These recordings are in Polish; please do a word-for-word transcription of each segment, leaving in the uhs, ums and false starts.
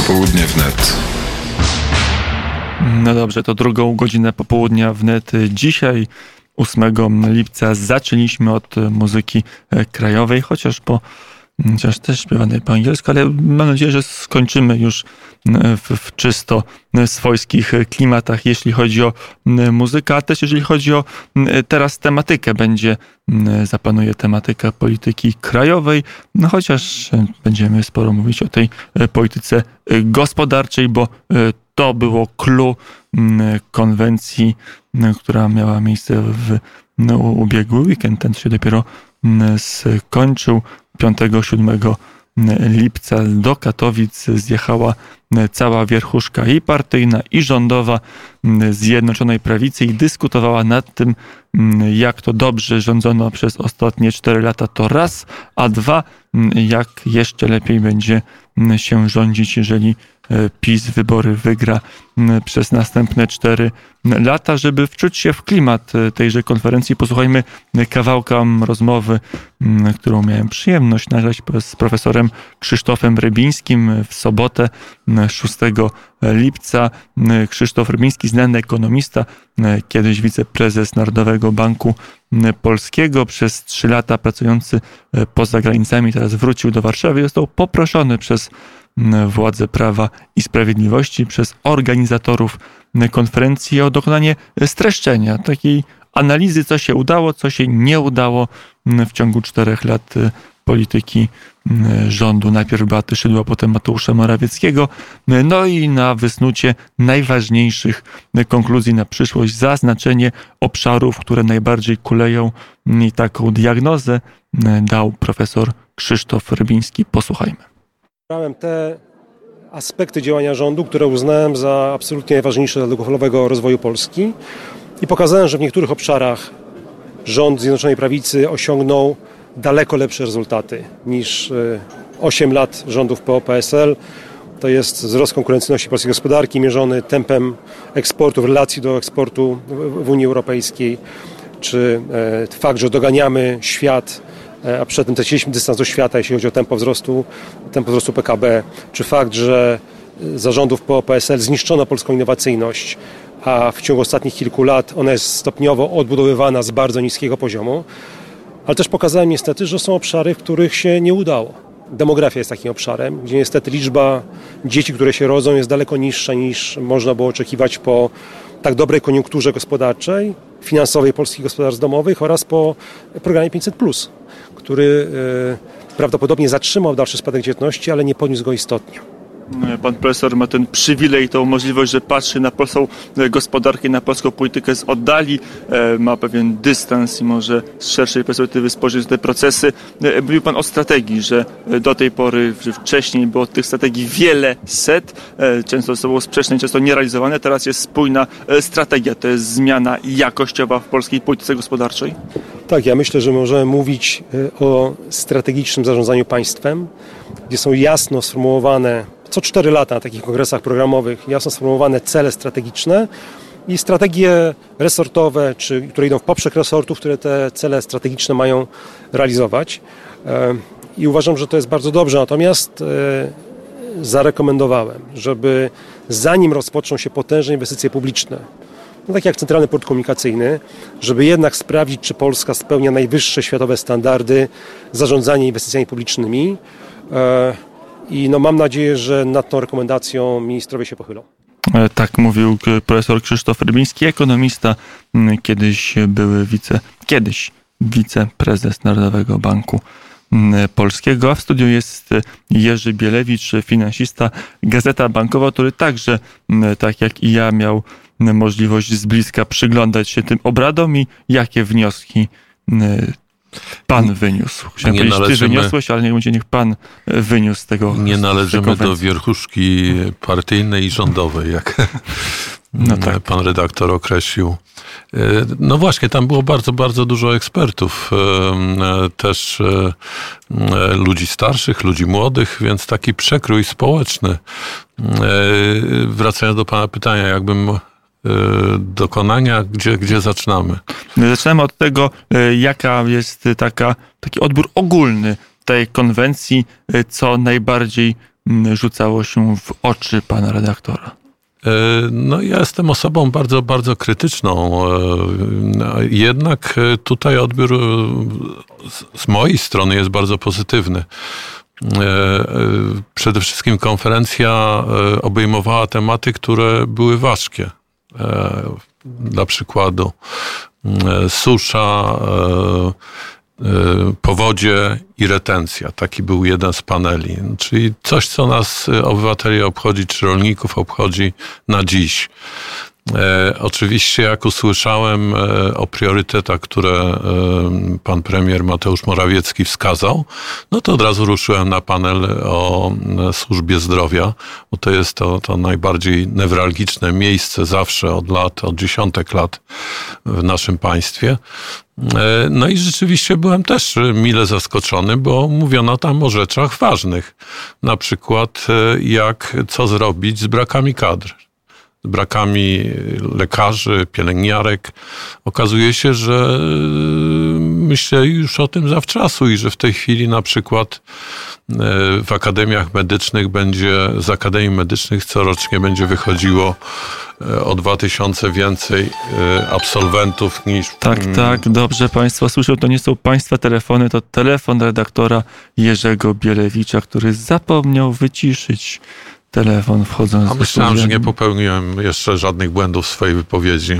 Popołudnie wnet. No dobrze, to drugą godzinę popołudnia wnet. Dzisiaj, ósmego lipca, zaczęliśmy od muzyki krajowej, chociaż po chociaż też śpiewanej po angielsku, ale mam nadzieję, że skończymy już w, w czysto swojskich klimatach, jeśli chodzi o muzykę, a też jeżeli chodzi o teraz tematykę. Będzie, zapanuje tematyka polityki krajowej, no chociaż będziemy sporo mówić o tej polityce gospodarczej, bo to było clou konwencji, która miała miejsce w no, ubiegły weekend. Ten się dopiero skończył. piątego siódmego lipca do Katowic zjechała cała wierchuszka i partyjna, i rządowa Zjednoczonej Prawicy i dyskutowała nad tym, jak to dobrze rządzono przez ostatnie cztery lata, to raz, a dwa, jak jeszcze lepiej będzie się rządzić, jeżeli PiS wybory wygra przez następne cztery lata. Żeby wczuć się w klimat tejże konferencji, posłuchajmy kawałka rozmowy, którą miałem przyjemność nagrać z profesorem Krzysztofem Rybińskim w sobotę, szóstego lipca. Krzysztof Rybiński, znany ekonomista, kiedyś wiceprezes Narodowego Banku Polskiego, przez trzy lata pracujący poza granicami, teraz wrócił do Warszawy. Został poproszony przez władze Prawa i Sprawiedliwości, przez organizatorów konferencji o dokonanie streszczenia, takiej analizy, co się udało, co się nie udało w ciągu czterech lat polityki rządu. Najpierw Beaty Szydło, potem Mateusza Morawieckiego. No i na wysnucie najważniejszych konkluzji na przyszłość zaznaczenie obszarów, które najbardziej kuleją, i taką diagnozę dał profesor Krzysztof Rybiński. Posłuchajmy. Wybrałem te aspekty działania rządu, które uznałem za absolutnie najważniejsze dla długofalowego rozwoju Polski i pokazałem, że w niektórych obszarach rząd Zjednoczonej Prawicy osiągnął daleko lepsze rezultaty niż osiem lat rządów P O P S L. To jest wzrost konkurencyjności polskiej gospodarki mierzony tempem eksportu, w relacji do eksportu w Unii Europejskiej, czy fakt, że doganiamy świat, a przed tym traciliśmy dystans do świata, jeśli chodzi o tempo wzrostu, tempo wzrostu P K B, czy fakt, że za rządów P O P S L zniszczono polską innowacyjność, a w ciągu ostatnich kilku lat ona jest stopniowo odbudowywana z bardzo niskiego poziomu. Ale też pokazałem niestety, że są obszary, w których się nie udało. Demografia jest takim obszarem, gdzie niestety liczba dzieci, które się rodzą, jest daleko niższa niż można było oczekiwać po tak dobrej koniunkturze gospodarczej, finansowej polskich gospodarstw domowych oraz po programie pięćset plus, który e, prawdopodobnie zatrzymał dalszy spadek dzietności, ale nie podniósł go istotnie. Pan profesor ma ten przywilej, tą możliwość, że patrzy na polską gospodarkę, na polską politykę z oddali, ma pewien dystans i może z szerszej perspektywy spojrzeć na te procesy. Mówił pan o strategii, że do tej pory, że wcześniej było tych strategii wiele set, często ze sobą sprzeczne i często nierealizowane. Teraz jest spójna strategia. To jest zmiana jakościowa w polskiej polityce gospodarczej? Tak, ja myślę, że możemy mówić o strategicznym zarządzaniu państwem, gdzie są jasno sformułowane co cztery lata na takich kongresach programowych jasno sformułowane cele strategiczne i strategie resortowe, czy, które idą w poprzek resortów, które te cele strategiczne mają realizować. I uważam, że to jest bardzo dobrze. Natomiast zarekomendowałem, żeby zanim rozpoczną się potężne inwestycje publiczne, no tak jak Centralny Port Komunikacyjny, żeby jednak sprawdzić, czy Polska spełnia najwyższe światowe standardy zarządzania inwestycjami publicznymi. I no mam nadzieję, że nad tą rekomendacją ministrowie się pochylą. Tak mówił profesor Krzysztof Rybiński, ekonomista, kiedyś były wice, kiedyś wiceprezes Narodowego Banku Polskiego, a w studiu jest Jerzy Bielewicz, finansista, Gazeta Bankowa, który także, tak jak i ja, miał możliwość z bliska przyglądać się tym obradom i jakie wnioski pan wyniósł. Chciałem nie powiedzieć, należymy, ty wyniosłeś, ale niech będzie, niech pan wyniósł z tego. Nie należymy do wierchuszki partyjnej i rządowej, jak no tak. pan redaktor określił. No właśnie, tam było bardzo, bardzo dużo ekspertów, też ludzi starszych, ludzi młodych, więc taki przekrój społeczny. Wracając do pana pytania, jakbym dokonania, gdzie, gdzie zaczynamy? Zaczynamy od tego, jaka jest taka, taki odbiór ogólny tej konwencji, co najbardziej rzucało się w oczy pana redaktora? No ja jestem osobą bardzo, bardzo krytyczną. Jednak tutaj odbiór z mojej strony jest bardzo pozytywny. Przede wszystkim konferencja obejmowała tematy, które były ważkie. Dla przykładu susza, powodzie i retencja. Taki był jeden z paneli. Czyli coś, co nas, obywateli obchodzi, czy rolników obchodzi na dziś. E, oczywiście jak usłyszałem e, o priorytetach, które e, pan premier Mateusz Morawiecki wskazał, no to od razu ruszyłem na panel o e, służbie zdrowia, bo to jest to, to najbardziej newralgiczne miejsce zawsze od lat, od dziesiątek lat w naszym państwie. E, no i rzeczywiście byłem też mile zaskoczony, bo mówiono tam o rzeczach ważnych. Na przykład e, jak, co zrobić z brakami kadr. Z brakami lekarzy, pielęgniarek. Okazuje się, że myślę już o tym zawczasu i że w tej chwili na przykład w akademiach medycznych będzie, z akademii medycznych corocznie będzie wychodziło o dwa tysiące więcej absolwentów niż... Tak, tak, dobrze Państwo słyszą, to nie są Państwa telefony, to telefon redaktora Jerzego Bielewicza, który zapomniał wyciszyć telefon wchodząc... A myślałem, że nie popełniłem jeszcze żadnych błędów w swojej wypowiedzi.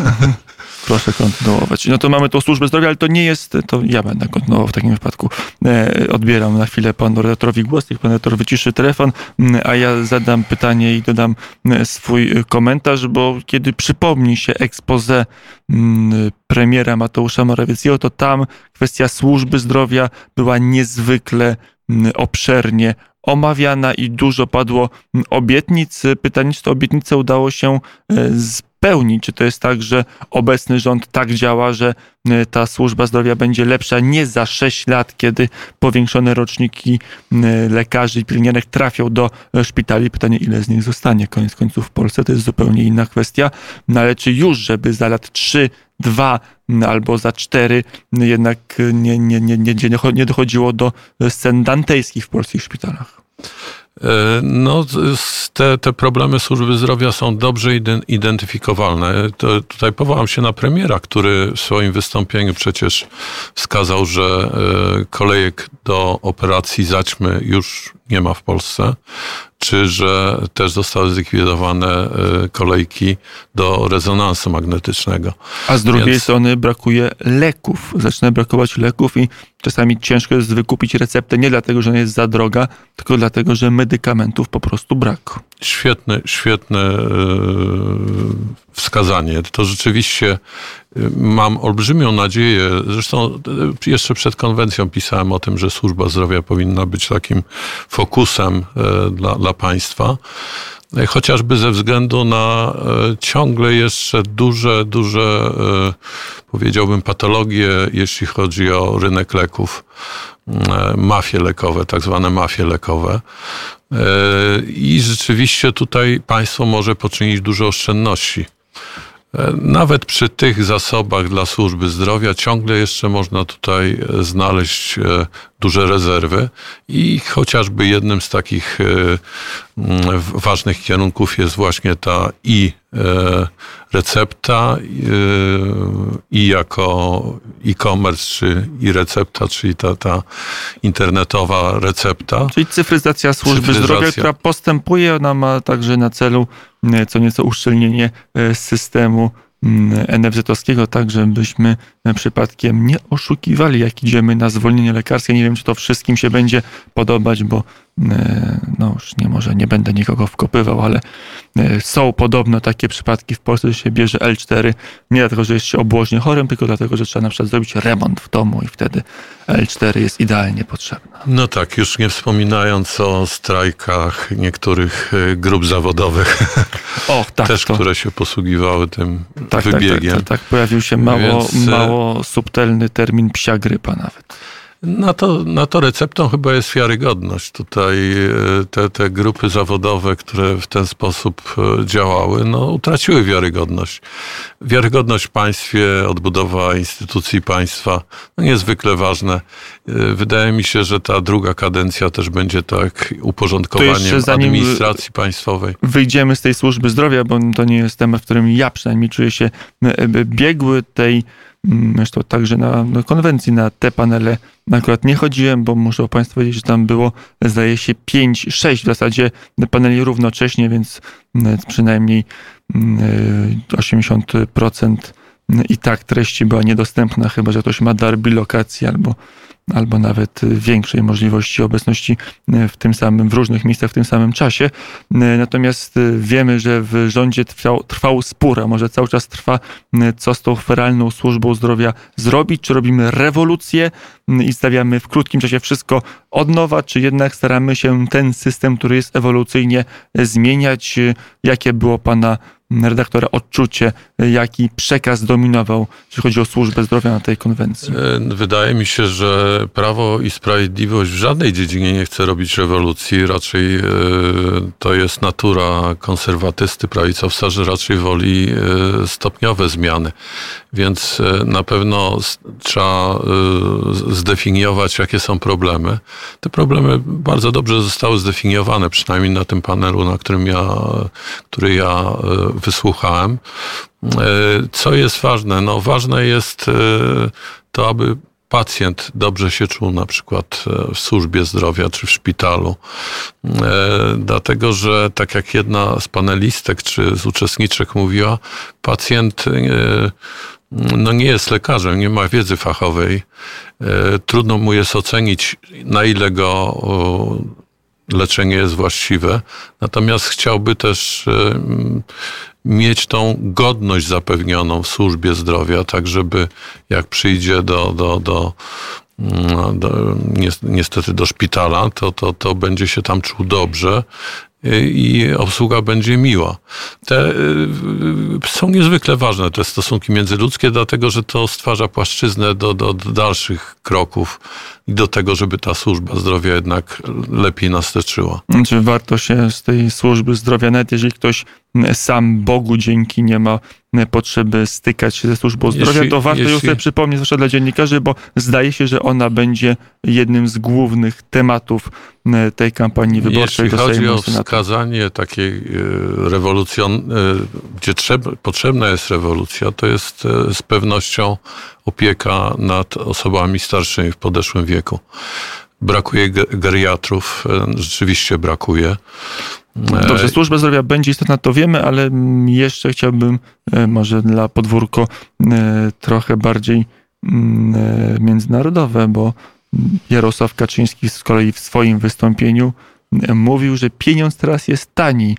Proszę kontynuować. No to mamy tą służbę zdrowia, ale to nie jest, to ja będę kontynuował w takim wypadku. E, odbieram na chwilę panu redaktorowi głos, niech pan redaktor wyciszy telefon, a ja zadam pytanie i dodam swój komentarz, bo kiedy przypomni się expose m, premiera Mateusza Morawieckiego, to tam kwestia służby zdrowia była niezwykle m, obszernie omawiana i dużo padło obietnic. Pytanie, czy te obietnice udało się spełnić? Czy to jest tak, że obecny rząd tak działa, że ta służba zdrowia będzie lepsza nie za sześć lat, kiedy powiększone roczniki lekarzy i pielęgniarek trafią do szpitali? Pytanie, ile z nich zostanie koniec końców w Polsce? To jest zupełnie inna kwestia. No ale czy już, żeby za lat trzy, dwa albo za cztery jednak nie, nie, nie, nie, nie dochodziło do scen dantejskich w polskich szpitalach? No, te, te problemy służby zdrowia są dobrze identyfikowalne. To, tutaj powołam się na premiera, który w swoim wystąpieniu przecież wskazał, że kolejek do operacji zaćmy już nie ma w Polsce, czy że też zostały zlikwidowane kolejki do rezonansu magnetycznego. A z drugiej Więc... strony brakuje leków. Zaczyna brakować leków i czasami ciężko jest wykupić receptę nie dlatego, że ona jest za droga, tylko dlatego, że medykamentów po prostu brak. Świetne, świetne wskazanie. To rzeczywiście mam olbrzymią nadzieję, zresztą jeszcze przed konwencją pisałem o tym, że służba zdrowia powinna być takim fokusem dla, dla państwa, chociażby ze względu na ciągle jeszcze duże, duże, powiedziałbym, patologie, jeśli chodzi o rynek leków, mafie lekowe, tak zwane mafie lekowe. I rzeczywiście tutaj państwo może poczynić dużo oszczędności. Nawet przy tych zasobach dla służby zdrowia ciągle jeszcze można tutaj znaleźć duże rezerwy i chociażby jednym z takich ważnych kierunków jest właśnie ta i recepta i jako e-commerce, czy i recepta, czyli ta, ta internetowa recepta. Czyli cyfryzacja służby cyfryzacja. zdrowia, która postępuje, ona ma także na celu co nieco uszczelnienie systemu en ef zet-owskiego, tak żebyśmy przypadkiem nie oszukiwali, jak idziemy na zwolnienie lekarskie. Nie wiem, czy to wszystkim się będzie podobać, bo no już nie może, nie będę nikogo wkopywał, ale są podobno takie przypadki w Polsce, że się bierze el cztery nie dlatego, że jest się obłożnie chorym, tylko dlatego, że trzeba na przykład zrobić remont w domu i wtedy el cztery jest idealnie potrzebna. No tak, już nie wspominając o strajkach niektórych grup zawodowych, Och, tak, też to... które się posługiwały tym tak, wybiegiem. Tak, tak, tak, tak. Pojawił się mało, Więc... mało subtelny termin psia grypa nawet. Na to, na to receptą chyba jest wiarygodność. Tutaj te, te grupy zawodowe, które w ten sposób działały, no, utraciły wiarygodność. Wiarygodność w państwie, odbudowa instytucji państwa, no, niezwykle ważne. Wydaje mi się, że ta druga kadencja też będzie tak uporządkowaniem administracji państwowej. Wyjdziemy z tej służby zdrowia, bo to nie jest temat, w którym ja przynajmniej czuję się biegły tej. Zresztą także na, na konwencji, na te panele akurat nie chodziłem, bo muszę Państwu powiedzieć, że tam było, zdaje się, pięć, sześć w zasadzie paneli równocześnie, więc przynajmniej osiemdziesiąt procent i tak treści była niedostępna, chyba że ktoś ma dar bilokacji albo, albo nawet większej możliwości obecności w tym samym, w różnych miejscach w tym samym czasie. Natomiast wiemy, że w rządzie trwał, trwał spór, a może cały czas trwa, co z tą feralną służbą zdrowia zrobić, czy robimy rewolucję i stawiamy w krótkim czasie wszystko od nowa, czy jednak staramy się ten system, który jest ewolucyjnie, zmieniać. Jakie było Pana redaktora odczucie, jaki przekaz dominował, jeśli chodzi o służbę zdrowia na tej konwencji? Wydaje mi się, że Prawo i Sprawiedliwość w żadnej dziedzinie nie chce robić rewolucji. Raczej to jest natura konserwatysty, prawicowca, że raczej woli stopniowe zmiany. Więc na pewno trzeba zdefiniować, jakie są problemy. Te problemy bardzo dobrze zostały zdefiniowane, przynajmniej na tym panelu, na którym ja, który ja wysłuchałem. Co jest ważne? No, ważne jest to, aby pacjent dobrze się czuł na przykład w służbie zdrowia czy w szpitalu. Dlatego, że tak jak jedna z panelistek czy z uczestniczek mówiła, pacjent no nie jest lekarzem, nie ma wiedzy fachowej. Trudno mu jest ocenić, na ile go leczenie jest właściwe. Natomiast chciałby też mieć tą godność zapewnioną w służbie zdrowia, tak żeby jak przyjdzie do, do, do, do niestety do szpitala, to, to, to będzie się tam czuł dobrze i obsługa będzie miła. Te są niezwykle ważne, te stosunki międzyludzkie, dlatego że to stwarza płaszczyznę do, do, do dalszych kroków i do tego, żeby ta służba zdrowia jednak lepiej nas leczyła. Czy warto się z tej służby zdrowia, nawet jeżeli ktoś sam Bogu dzięki nie ma potrzeby stykać się ze służbą zdrowia, jeśli, to warto jeśli... ją sobie przypomnieć, zwłaszcza dla dziennikarzy, bo zdaje się, że ona będzie jednym z głównych tematów tej kampanii wyborczej. Jeśli chodzi o wskazanie takiej rewolucjon, gdzie trzeba, potrzebna jest rewolucja, to jest z pewnością opieka nad osobami starszymi w podeszłym wieku. Brakuje geriatrów, rzeczywiście brakuje. Dobrze, służba zdrowia będzie istotna, to wiemy, ale jeszcze chciałbym może dla podwórko trochę bardziej międzynarodowe, bo Jarosław Kaczyński z kolei w swoim wystąpieniu mówił, że pieniądz teraz jest tani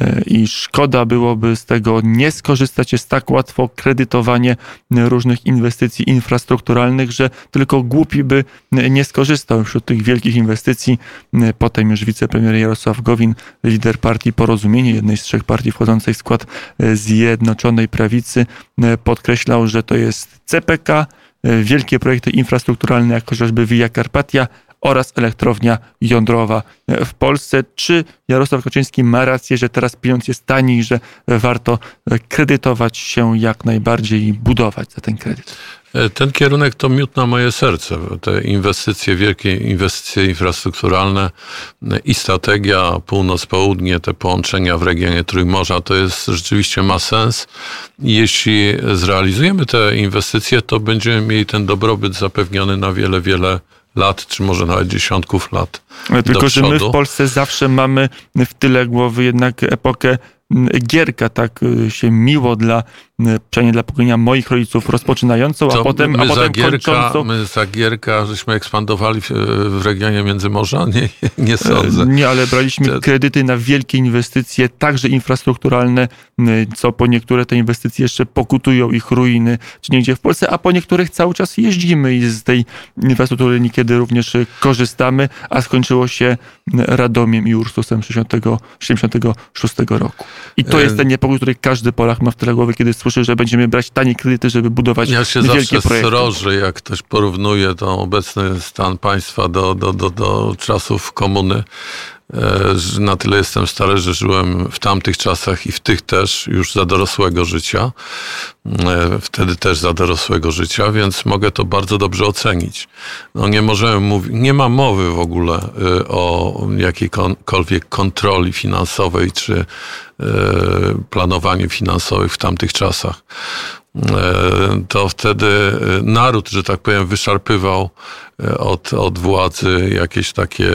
i szkoda byłoby z tego nie skorzystać. Jest tak łatwo kredytowanie różnych inwestycji infrastrukturalnych, że tylko głupi by nie skorzystał wśród tych wielkich inwestycji. Potem już wicepremier Jarosław Gowin, lider partii Porozumienie, jednej z trzech partii wchodzącej w skład Zjednoczonej Prawicy, podkreślał, że to jest C P K, wielkie projekty infrastrukturalne, jak chociażby Via Carpatia oraz elektrownia jądrowa w Polsce. Czy Jarosław Kaczyński ma rację, że teraz pieniądz jest tani, że warto kredytować się jak najbardziej i budować za ten kredyt? Ten kierunek to miód na moje serce. Te inwestycje, wielkie inwestycje infrastrukturalne i strategia północ-południe, te połączenia w regionie Trójmorza, to jest rzeczywiście ma sens. I jeśli zrealizujemy te inwestycje, to będziemy mieli ten dobrobyt zapewniony na wiele, wiele lat, czy może nawet dziesiątków lat. Tylko, że my w Polsce zawsze mamy w tyle głowy jednak epokę Gierka, tak się miło dla, przynajmniej dla pokolenia moich rodziców, rozpoczynającą, a potem, my a potem Gierka, kończącą. My za Gierka, żeśmy ekspandowali w, w regionie Międzymorza? Nie, nie sądzę. Nie, ale braliśmy kredyty na wielkie inwestycje, także infrastrukturalne, co po niektóre te inwestycje jeszcze pokutują ich ruiny, czy niegdzie w Polsce, a po niektórych cały czas jeździmy i z tej infrastruktury niekiedy również korzystamy, a skończyło się Radomiem i Ursusem siedemdziesiątego szóstego roku. I to jest ten niepokój, który każdy Polak ma w tyle głowy, kiedy słyszy, że będziemy brać tanie kredyty, żeby budować wielkie projekty. Ja się zawsze srożę, jak ktoś porównuje ten obecny stan państwa do, do, do, do czasów komuny. Na tyle jestem stary, że żyłem w tamtych czasach i w tych też już za dorosłego życia. Wtedy też za dorosłego życia, więc mogę to bardzo dobrze ocenić. No nie możemy mówić, nie ma mowy w ogóle o jakiejkolwiek kontroli finansowej czy planowaniu finansowym w tamtych czasach. To wtedy naród, że tak powiem, wyszarpywał od, od władzy jakieś takie,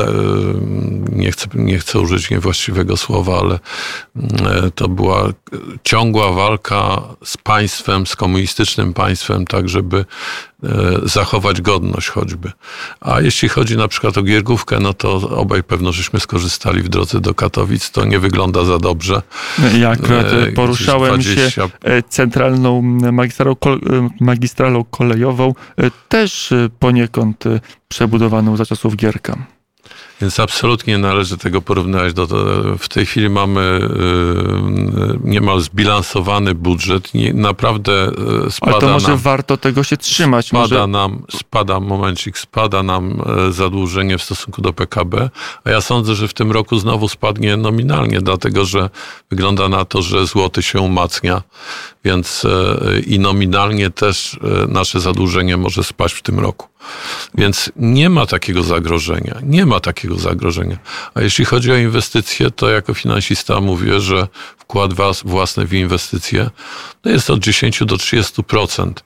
nie chcę, nie chcę użyć niewłaściwego słowa, ale to była ciągła walka z państwem, z komunistycznym państwem, tak żeby zachować godność choćby. A jeśli chodzi na przykład o Giergówkę, no to obaj pewno żeśmy skorzystali w drodze do Katowic. To nie wygląda za dobrze. Ja akurat poruszałem dwadzieścia się centralną magistralą, magistralą kolejową, też poniekąd przebudowaną za czasów Gierka. Więc absolutnie nie należy tego porównywać. Do, w tej chwili mamy y, niemal zbilansowany budżet. Nie, naprawdę spada Ale to może nam, warto tego się trzymać. Spada może... nam, spada, momencik, spada nam zadłużenie w stosunku do P K B, a ja sądzę, że w tym roku znowu spadnie nominalnie, dlatego że wygląda na to, że złoty się umacnia, więc y, i nominalnie też y, nasze zadłużenie może spaść w tym roku. Więc nie ma takiego zagrożenia. Nie ma takiego zagrożenia. A jeśli chodzi o inwestycje, to jako finansista mówię, że wkład własny w inwestycje to jest od dziesięć do trzydziestu procent.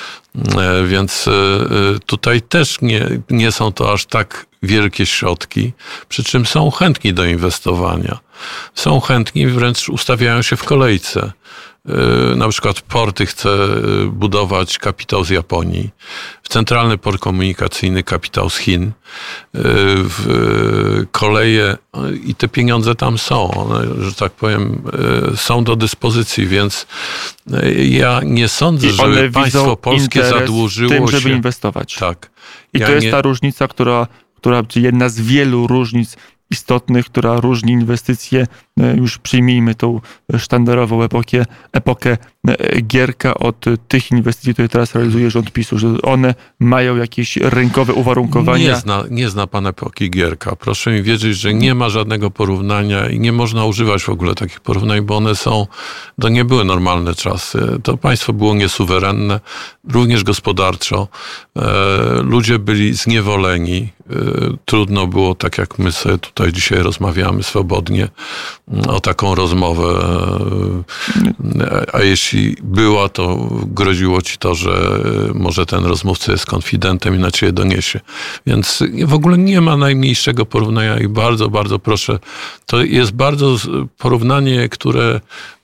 Więc tutaj też nie, nie są to aż tak wielkie środki, przy czym są chętni do inwestowania. Są chętni, wręcz ustawiają się w kolejce. Na przykład porty chce budować kapitał z Japonii, w centralny port komunikacyjny kapitał z Chin, w koleje i te pieniądze tam są, one, że tak powiem, są do dyspozycji, więc ja nie sądzę, I żeby państwo polskie zadłużyło tym, się. żeby inwestować. Tak. I ja to jest nie... ta różnica, która, która, jedna z wielu różnic istotnych, która różni inwestycje, już przyjmijmy tą sztandarową epokę, epokę Gierka od tych inwestycji, które teraz realizuje rząd PiSu, że one mają jakieś rynkowe uwarunkowania. Nie zna, nie zna pan epoki Gierka. Proszę mi wierzyć, że nie ma żadnego porównania i nie można używać w ogóle takich porównań, bo one są, to nie były normalne czasy. To państwo było niesuwerenne, również gospodarczo. E, ludzie byli zniewoleni. E, trudno było, tak jak my sobie tutaj dzisiaj rozmawiamy swobodnie, o taką rozmowę. A jeśli była, to groziło ci to, że może ten rozmówca jest konfidentem i na ciebie doniesie. Więc w ogóle nie ma najmniejszego porównania i bardzo, bardzo proszę. To jest bardzo porównanie, które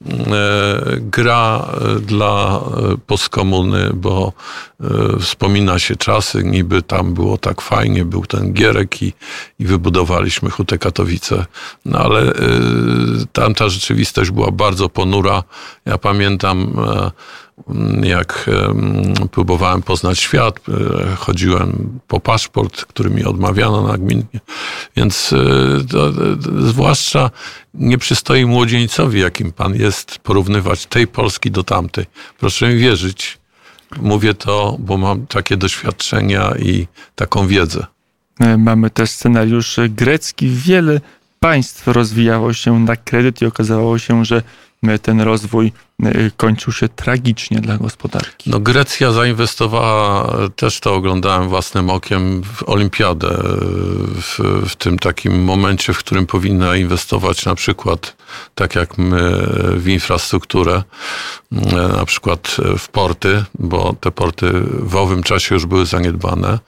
gra dla postkomuny, bo wspomina się czasy, niby tam było tak fajnie, był ten Gierek i, i wybudowaliśmy Hutę Katowice. No ale tamta rzeczywistość była bardzo ponura. Ja pamiętam, jak próbowałem poznać świat, chodziłem po paszport, który mi odmawiano nagminnie. Więc to, to, zwłaszcza nie przystoi młodzieńcowi, jakim pan jest, porównywać tej Polski do tamtej. Proszę mi wierzyć. Mówię to, bo mam takie doświadczenia i taką wiedzę. Mamy też scenariusz grecki. Wiele państw rozwijało się na kredyt i okazało się, że ten rozwój kończył się tragicznie dla gospodarki. No Grecja zainwestowała, też to oglądałem własnym okiem, w olimpiadę, w, w tym takim momencie, w którym powinna inwestować na przykład, tak jak my, w infrastrukturę, na przykład w porty, bo te porty w owym czasie już były zaniedbane.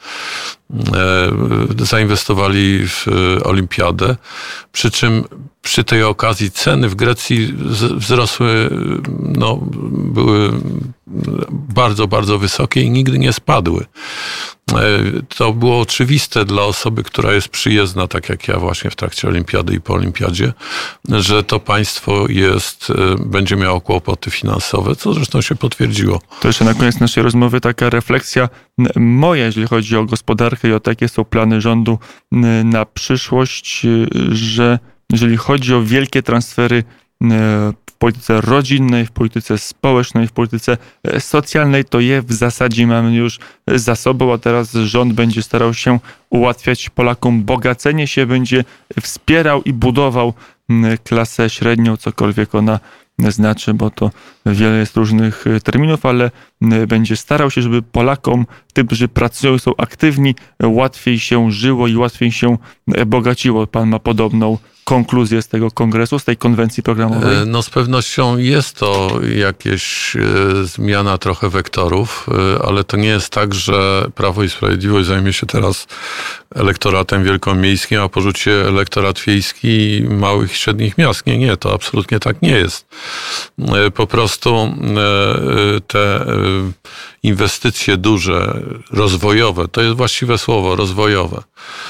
Zainwestowali w olimpiadę, przy czym przy tej okazji ceny w Grecji wzrosły, no, były bardzo, bardzo wysokie i nigdy nie spadły. To było oczywiste dla osoby, która jest przyjezdna, tak jak ja właśnie w trakcie olimpiady i po olimpiadzie, że to państwo jest, będzie miało kłopoty finansowe, co zresztą się potwierdziło. To jeszcze na koniec naszej rozmowy taka refleksja moja, jeżeli chodzi o gospodarkę i o takie są plany rządu na przyszłość, że jeżeli chodzi o wielkie transfery w polityce rodzinnej, w polityce społecznej, w polityce socjalnej, to je w zasadzie mamy już za sobą, a teraz rząd będzie starał się ułatwiać Polakom bogacenie się, będzie wspierał i budował klasę średnią, cokolwiek ona znaczy, bo to wiele jest różnych terminów, ale będzie starał się, żeby Polakom, tym, którzy pracują, są aktywni, łatwiej się żyło i łatwiej się bogaciło. Pan ma podobną konkluzję z tego kongresu, z tej konwencji programowej? No z pewnością jest to jakieś zmiana trochę wektorów, ale to nie jest tak, że Prawo i Sprawiedliwość zajmie się teraz elektoratem wielkomiejskim, a porzuci elektorat wiejski małych i średnich miast. Nie, nie, to absolutnie tak nie jest. Po prostu te inwestycje duże, rozwojowe, to jest właściwe słowo, rozwojowe,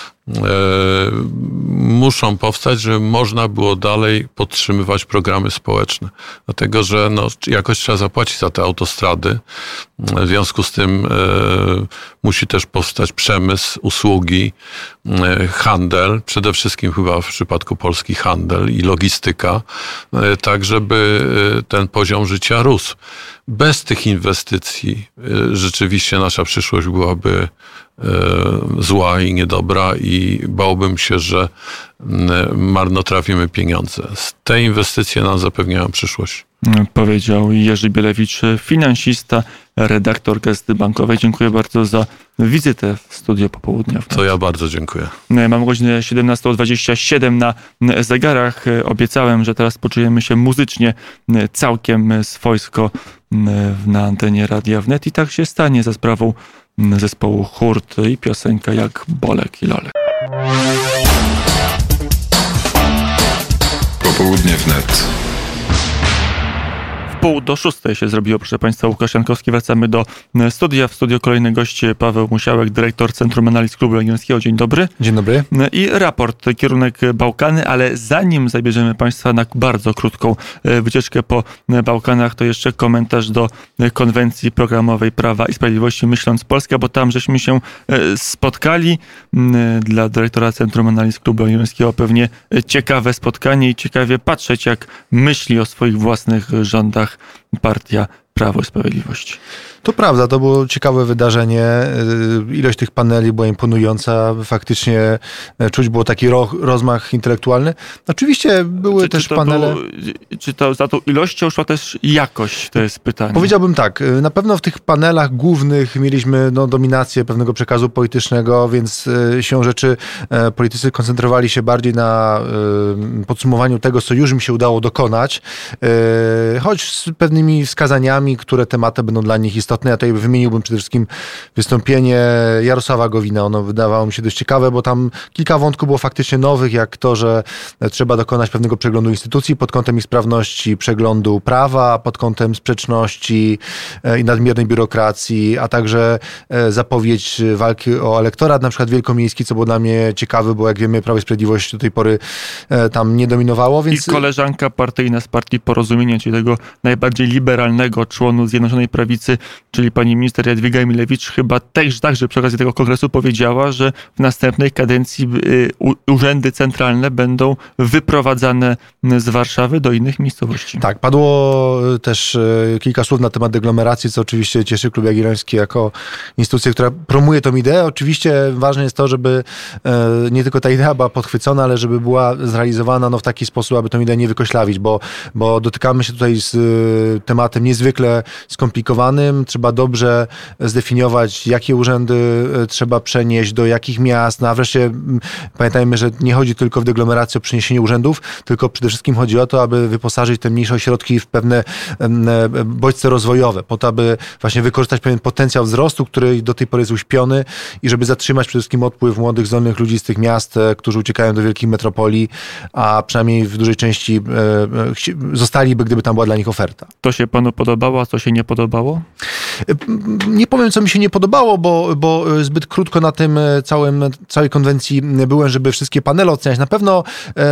muszą powstać, żeby można było dalej podtrzymywać programy społeczne. Dlatego, że no, jakoś trzeba zapłacić za te autostrady. W związku z tym e, musi też powstać przemysł, usługi, e, handel, przede wszystkim chyba w przypadku Polski handel i logistyka, e, tak żeby ten poziom życia rósł. Bez tych inwestycji e, rzeczywiście nasza przyszłość byłaby zła i niedobra i bałbym się, że marnotrawimy pieniądze. Te inwestycje nam zapewniają przyszłość. Powiedział Jerzy Bielewicz, finansista, redaktor Gazety Bankowej. Dziękuję bardzo za wizytę w studio popołudnia. To ja bardzo dziękuję. Mam godzinę siedemnasta dwadzieścia siedem na zegarach. Obiecałem, że teraz poczujemy się muzycznie całkiem swojsko na antenie Radia Wnet i tak się stanie za sprawą zespołu Hurt i piosenka jak Bolek i Lolek. Popołudnie Wnet. Pół do szóstej się zrobiło, proszę Państwa. Łukasz Jankowski. Wracamy do studia. W studio kolejny gość Paweł Musiałek, dyrektor Centrum Analiz Klubu Legionowskiego. Dzień dobry. Dzień dobry. I raport, kierunek Bałkany, ale zanim zabierzemy Państwa na bardzo krótką wycieczkę po Bałkanach, to jeszcze komentarz do konwencji programowej Prawa i Sprawiedliwości Myśląc Polska, bo tam żeśmy się spotkali. Dla dyrektora Centrum Analiz Klubu Legionowskiego pewnie ciekawe spotkanie i ciekawie patrzeć, jak myśli o swoich własnych rządach partia Prawo i Sprawiedliwość. To prawda, to było ciekawe wydarzenie. Ilość tych paneli była imponująca. Faktycznie czuć było taki ro- rozmach intelektualny. Oczywiście były czy, też czy to panele... Było, czy to za tą ilością szła też jakość? To jest pytanie. Powiedziałbym tak. Na pewno w tych panelach głównych mieliśmy no, dominację pewnego przekazu politycznego, więc siłą rzeczy politycy koncentrowali się bardziej na podsumowaniu tego, co już im się udało dokonać, choć z pewnymi wskazaniami, które tematy będą dla nich istotne. Ja tutaj wymieniłbym przede wszystkim wystąpienie Jarosława Gowina. Ono wydawało mi się dość ciekawe, bo tam kilka wątków było faktycznie nowych, jak to, że trzeba dokonać pewnego przeglądu instytucji pod kątem ich sprawności, przeglądu prawa, pod kątem sprzeczności i nadmiernej biurokracji, a także zapowiedź walki o elektorat, na przykład wielkomiejski, co było dla mnie ciekawe, bo jak wiemy, Prawo i Sprawiedliwość do tej pory tam nie dominowało. Więc... I koleżanka partyjna z partii Porozumienia, czyli tego najbardziej liberalnego członu Zjednoczonej Prawicy, czyli pani minister Jadwiga Emilewicz, chyba też także przy okazji tego kongresu powiedziała, że w następnej kadencji urzędy centralne będą wyprowadzane z Warszawy do innych miejscowości. Tak, padło też kilka słów na temat deglomeracji, co oczywiście cieszy Klub Jagielloński jako instytucję, która promuje tą ideę. Oczywiście ważne jest to, żeby nie tylko ta idea była podchwycona, ale żeby była zrealizowana no, w taki sposób, aby tą ideę nie wykoślawić, bo, bo dotykamy się tutaj z tematem niezwykle skomplikowanym. Trzeba dobrze zdefiniować, jakie urzędy trzeba przenieść, do jakich miast. No a wreszcie pamiętajmy, że nie chodzi tylko w deglomerację o przeniesienie urzędów, tylko przede wszystkim chodzi o to, aby wyposażyć te mniejsze ośrodki w pewne bodźce rozwojowe, po to, aby właśnie wykorzystać pewien potencjał wzrostu, który do tej pory jest uśpiony i żeby zatrzymać przede wszystkim odpływ młodych, zdolnych ludzi z tych miast, którzy uciekają do wielkich metropolii, a przynajmniej w dużej części zostaliby, gdyby tam była dla nich oferta. To się panu podobało, a co się nie podobało? Nie powiem, co mi się nie podobało, bo, bo zbyt krótko na tym całym, całej konwencji byłem, żeby wszystkie panele oceniać. Na pewno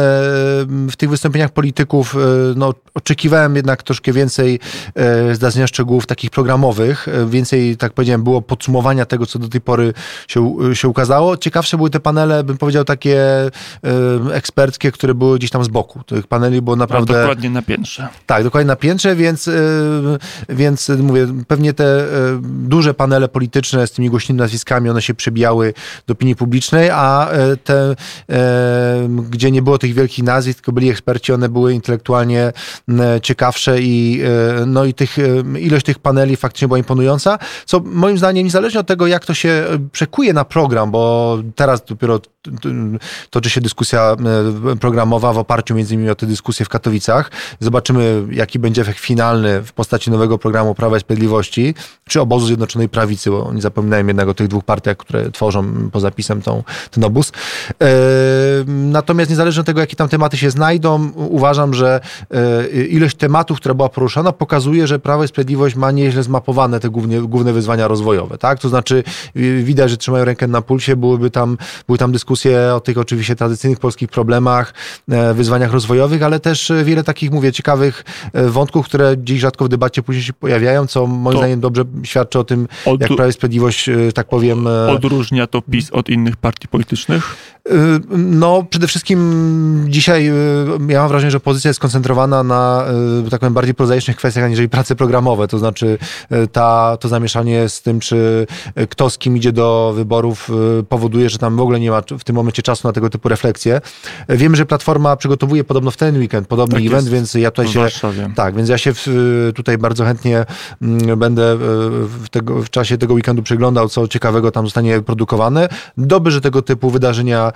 w tych wystąpieniach polityków no, oczekiwałem jednak troszkę więcej zdarzenia szczegółów takich programowych. Więcej, tak powiedziałem, było podsumowania tego, co do tej pory się, się ukazało. Ciekawsze były te panele, bym powiedział, takie eksperckie, które były gdzieś tam z boku. Tych paneli było naprawdę... No, dokładnie na piętrze. Tak, dokładnie na piętrze, więc, więc mówię, pewnie te duże panele polityczne z tymi głośnymi nazwiskami, one się przebijały do opinii publicznej, a te, gdzie nie było tych wielkich nazwisk, tylko byli eksperci, one były intelektualnie ciekawsze i, no i tych, ilość tych paneli faktycznie była imponująca, co moim zdaniem niezależnie od tego, jak to się przekuje na program, bo teraz dopiero toczy się dyskusja programowa w oparciu między innymi o tę dyskusję w Katowicach. Zobaczymy, jaki będzie efekt finalny w postaci nowego programu Prawa i Sprawiedliwości, czy obozu Zjednoczonej Prawicy, bo nie zapominajmy jednak o tych dwóch partiach, które tworzą poza PiS-em tą, ten obóz. Natomiast niezależnie od tego, jakie tam tematy się znajdą, uważam, że ilość tematów, która była poruszana, pokazuje, że Prawo i Sprawiedliwość ma nieźle zmapowane te głównie, główne wyzwania rozwojowe. Tak? To znaczy widać, że trzymają rękę na pulsie, byłyby tam, były tam dyskusje o tych oczywiście tradycyjnych polskich problemach, wyzwaniach rozwojowych, ale też wiele takich, mówię, ciekawych wątków, które dziś rzadko w debacie później się pojawiają, co moim to zdaniem dobrze świadczy o tym, od... jak Prawo i Sprawiedliwość, tak powiem... Odróżnia to PiS od innych partii politycznych? No, przede wszystkim dzisiaj ja mam wrażenie, że opozycja jest skoncentrowana na, tak powiem, bardziej prozaicznych kwestiach, aniżeli prace programowe. To znaczy ta, to zamieszanie z tym, czy kto z kim idzie do wyborów, powoduje, że tam w ogóle nie ma w tym momencie czasu na tego typu refleksje. Wiem, że Platforma przygotowuje podobno w ten weekend podobny tak event, więc ja tutaj się... Tak, więc ja się w, tutaj bardzo chętnie będę w, tego, w czasie tego weekendu przeglądał, co ciekawego tam zostanie produkowane. Dobrze, że tego typu wydarzenia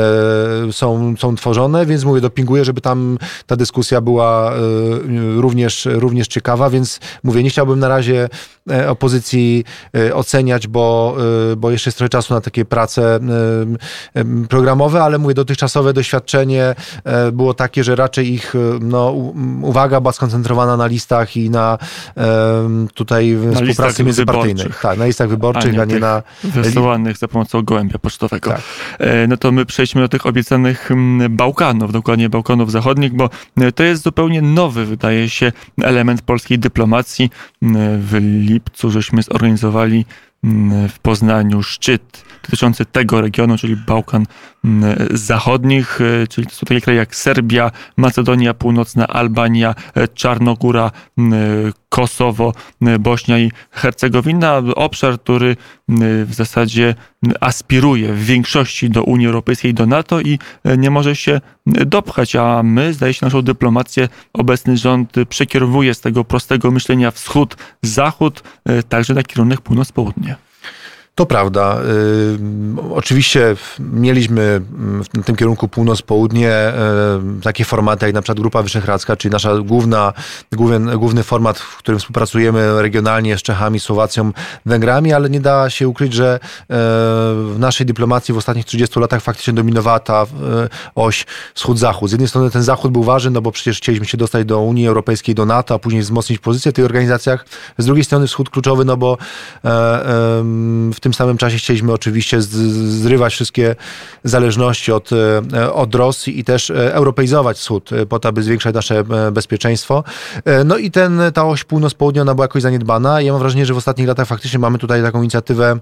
są, są tworzone, więc mówię, dopinguję, żeby tam ta dyskusja była również, również ciekawa, więc mówię, nie chciałbym na razie opozycji oceniać, bo, bo jeszcze jest trochę czasu na takie prace programowe, ale mówię, dotychczasowe doświadczenie było takie, że raczej ich no, uwaga była skoncentrowana na listach i na tutaj na współpracy międzypartyjnej. Tak, na listach wyborczych, a nie, a nie na... wysyłanych za pomocą gołębia pocztowego. Tak. No to my przejdźmy do tych obiecanych Bałkanów, dokładnie Bałkanów Zachodnich, bo to jest zupełnie nowy, wydaje się, element polskiej dyplomacji. W lipcu żeśmy zorganizowali w Poznaniu szczyt dotyczący tego regionu, czyli Bałkan Zachodnich, czyli to są takie kraje jak Serbia, Macedonia Północna, Albania, Czarnogóra, Kosowo, Bośnia i Hercegowina. Obszar, który w zasadzie aspiruje w większości do Unii Europejskiej, do NATO i nie może się dopchać, a my, zdaje się, naszą dyplomację obecny rząd przekierowuje z tego prostego myślenia wschód-zachód, także na kierunek północ-południe. To prawda. Y, oczywiście mieliśmy w tym kierunku północ-południe y, takie formaty jak na przykład Grupa Wyszehradzka, czyli nasza główna, główny, główny format, w którym współpracujemy regionalnie z Czechami, Słowacją, Węgrami, ale nie da się ukryć, że y, w naszej dyplomacji w ostatnich trzydziestu latach faktycznie dominowała ta y, oś wschód-zachód. Z jednej strony ten zachód był ważny, no bo przecież chcieliśmy się dostać do Unii Europejskiej, do NATO, a później wzmocnić pozycję w tych organizacjach. Z drugiej strony wschód kluczowy, no bo y, y, w w tym samym czasie chcieliśmy oczywiście zrywać wszystkie zależności od, od Rosji i też europeizować wschód po to, aby zwiększać nasze bezpieczeństwo. No i ten, ta oś północ-południe, ona była jakoś zaniedbana. Ja mam wrażenie, że w ostatnich latach faktycznie mamy tutaj taką inicjatywę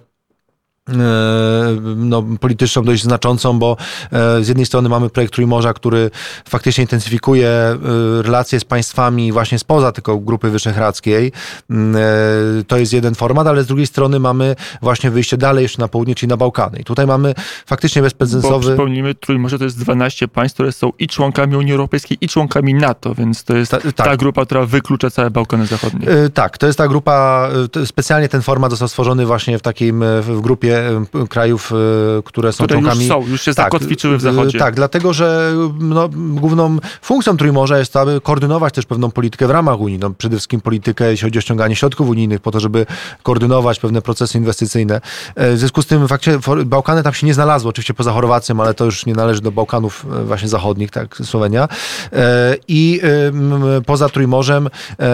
no, polityczną dość znaczącą, bo z jednej strony mamy projekt Trójmorza, który faktycznie intensyfikuje relacje z państwami właśnie spoza tylko Grupy Wyszehradzkiej. To jest jeden format, ale z drugiej strony mamy właśnie wyjście dalej jeszcze na południe, czyli na Bałkany. I tutaj mamy faktycznie bezprecedensowy... Bo przypomnijmy, Trójmorze to jest dwanaście państw, które są i członkami Unii Europejskiej, i członkami NATO, więc to jest ta, ta tak. grupa, która wyklucza całe Bałkany Zachodnie. Tak, to jest ta grupa, specjalnie ten format został stworzony właśnie w takiej w grupie grupie krajów, które są które członkami... już są, już się tak, zakotwiczyły w Zachodzie. Tak, dlatego, że no, główną funkcją Trójmorza jest to, aby koordynować też pewną politykę w ramach Unii. No, przede wszystkim politykę, jeśli chodzi o ściąganie środków unijnych, po to, żeby koordynować pewne procesy inwestycyjne. W związku z tym fakcie Bałkany tam się nie znalazło, oczywiście poza Chorwacją, ale to już nie należy do Bałkanów właśnie zachodnich, tak, Słowenia. I poza Trójmorzem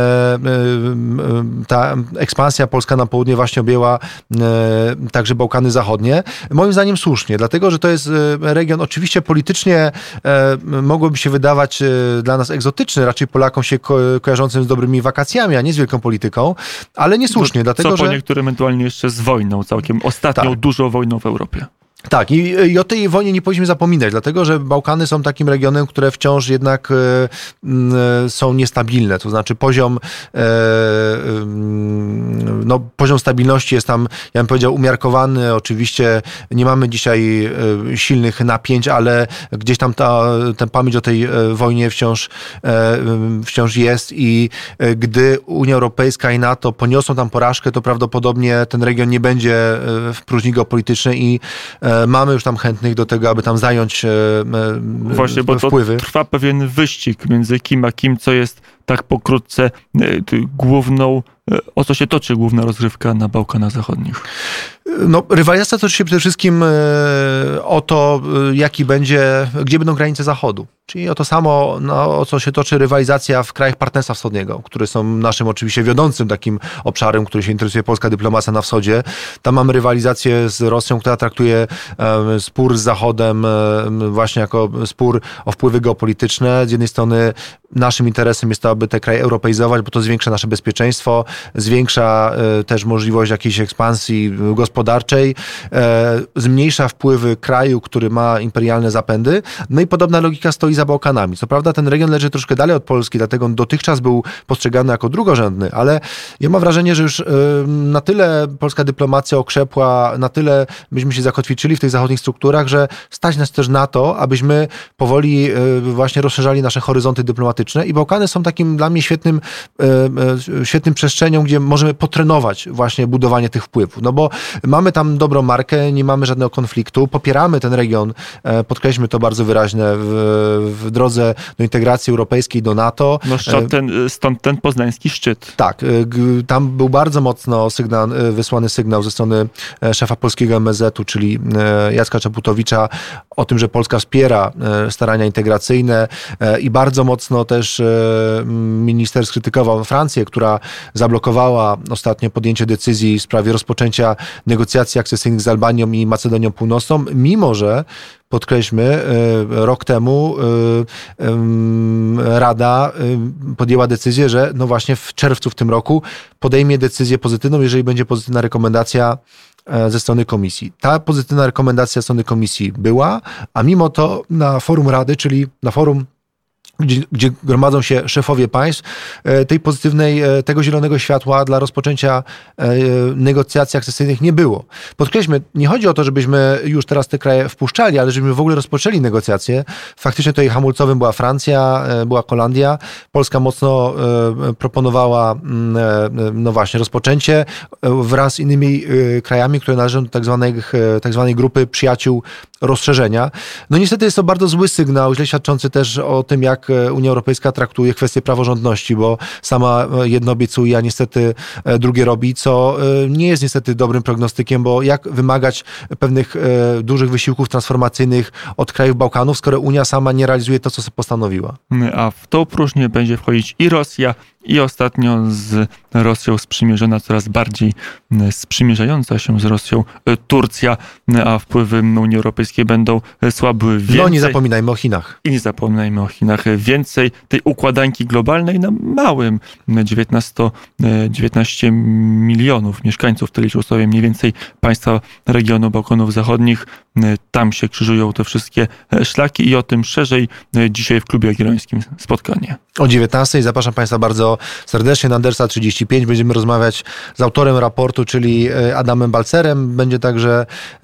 ta ekspansja polska na południe właśnie objęła także Bałkany Zachodnie. Moim zdaniem słusznie, dlatego, że to jest region oczywiście politycznie mogłoby się wydawać dla nas egzotyczny, raczej Polakom się ko- kojarzącym z dobrymi wakacjami, a nie z wielką polityką, ale niesłusznie, no, dlatego, co po że... niektórym ewentualnie jeszcze z wojną całkiem, ostatnią tak. dużą wojną w Europie. Tak, i, i o tej wojnie nie powinniśmy zapominać, dlatego że Bałkany są takim regionem, które wciąż jednak e, e, są niestabilne, to znaczy poziom e, e, no, poziom stabilności jest tam, ja bym powiedział, umiarkowany. Oczywiście nie mamy dzisiaj e, silnych napięć, ale gdzieś tam ta, ta pamięć o tej wojnie wciąż, e, wciąż jest i e, gdy Unia Europejska i NATO poniosą tam porażkę, to prawdopodobnie ten region nie będzie w próżni geopolitycznej i mamy już tam chętnych do tego, aby tam zająć Właśnie, bo wpływy. To trwa pewien wyścig między kim a kim, co jest tak pokrótce główną, o co się toczy główna rozgrywka na Bałkanach Zachodnich. No, rywalizacja toczy się przede wszystkim o to, jaki będzie, gdzie będą granice Zachodu. Czyli o to samo, no, o co się toczy rywalizacja w krajach Partnerstwa Wschodniego, które są naszym oczywiście wiodącym takim obszarem, który się interesuje polska dyplomacja na wschodzie. Tam mamy rywalizację z Rosją, która traktuje um, spór z Zachodem um, właśnie jako spór o wpływy geopolityczne. Z jednej strony naszym interesem jest to, aby te kraje europeizować, bo to zwiększa nasze bezpieczeństwo, zwiększa e, też możliwość jakiejś ekspansji gospodarczej, e, zmniejsza wpływy kraju, który ma imperialne zapędy. No i podobna logika stoi za Bałkanami. Co prawda ten region leży troszkę dalej od Polski, dlatego on dotychczas był postrzegany jako drugorzędny, ale ja mam wrażenie, że już e, na tyle polska dyplomacja okrzepła, na tyle byśmy się zakotwiczyli w tych zachodnich strukturach, że stać nas też na to, abyśmy powoli e, właśnie rozszerzali nasze horyzonty dyplomatyczne i Bałkany są takim dla mnie świetnym, e, e, świetnym przestrzenią, gdzie możemy potrenować właśnie budowanie tych wpływów. No bo mamy tam dobrą markę, nie mamy żadnego konfliktu, popieramy ten region, e, podkreślmy to bardzo wyraźnie, w, w drodze do integracji europejskiej, do NATO. No stąd ten, stąd ten poznański szczyt. Tak, tam był bardzo mocno sygnał, wysłany sygnał ze strony szefa polskiego M S Z u, czyli Jacka Czaputowicza, o tym, że Polska wspiera starania integracyjne i bardzo mocno też minister skrytykował Francję, która zablokowała ostatnio podjęcie decyzji w sprawie rozpoczęcia negocjacji akcesyjnych z Albanią i Macedonią Północną, mimo że podkreślmy, rok temu Rada podjęła decyzję, że no właśnie w czerwcu w tym roku podejmie decyzję pozytywną, jeżeli będzie pozytywna rekomendacja ze strony komisji. Ta pozytywna rekomendacja ze strony komisji była, a mimo to na forum Rady, czyli na forum Gdzie, gdzie gromadzą się szefowie państw, tej pozytywnej, tego zielonego światła dla rozpoczęcia negocjacji akcesyjnych nie było. Podkreślmy, nie chodzi o to, żebyśmy już teraz te kraje wpuszczali, ale żebyśmy w ogóle rozpoczęli negocjacje. Faktycznie tutaj hamulcowym była Francja, była Holandia. Polska mocno proponowała, no właśnie, rozpoczęcie wraz z innymi krajami, które należą do tak zwanej, tak zwanej grupy przyjaciół rozszerzenia. No niestety jest to bardzo zły sygnał, źle świadczący też o tym, jak Unia Europejska traktuje kwestię praworządności, bo sama jedno obiecuje, a niestety drugie robi, co nie jest niestety dobrym prognostykiem, bo jak wymagać pewnych dużych wysiłków transformacyjnych od krajów Bałkanów, skoro Unia sama nie realizuje to, co sobie postanowiła. A w tą próżnię będzie wchodzić i Rosja, i ostatnio z Rosją sprzymierzona, coraz bardziej sprzymierzająca się z Rosją Turcja, a wpływy Unii Europejskiej będą słabły. Więcej, no nie zapominajmy o Chinach. I nie zapominajmy o Chinach. Więcej tej układanki globalnej na małym, dziewiętnaście, dziewiętnaście milionów mieszkańców, to liczą sobie mniej więcej państwa regionu Bałkanów Zachodnich. Tam się krzyżują te wszystkie szlaki i o tym szerzej dzisiaj w Klubie Jagiellońskim spotkanie. O dziewiętnastej zapraszam Państwa bardzo bardzo serdecznie. Na Andersa trzydzieści pięć będziemy rozmawiać z autorem raportu, czyli Adamem Balcerem. Będzie także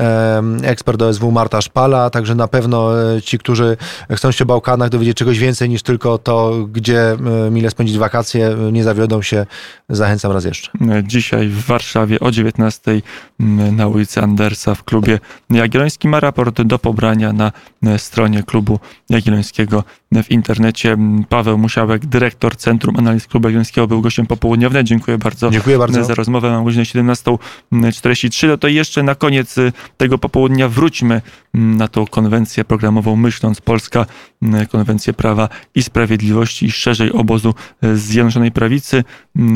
ekspert O S W Marta Szpala, także na pewno ci, którzy chcą się o Bałkanach dowiedzieć czegoś więcej niż tylko to, gdzie mile spędzić wakacje, nie zawiodą się. Zachęcam raz jeszcze. Dzisiaj w Warszawie o dziewiętnastej na ulicy Andersa w klubie Jagiellońskim, ma raport do pobrania na stronie klubu Jagiellońskiego w internecie. Paweł Musiałek, dyrektor Centrum Analiz Klubu Jagiellońskiego, był gościem popołudniowym. Dziękuję bardzo, Dziękuję bardzo za rozmowę. Mam godzinę siedemnasta czterdzieści trzy. No to jeszcze na koniec tego popołudnia wróćmy na tą konwencję programową Myśląc Polska, konwencję Prawa i Sprawiedliwości i szerzej obozu Zjednoczonej Prawicy.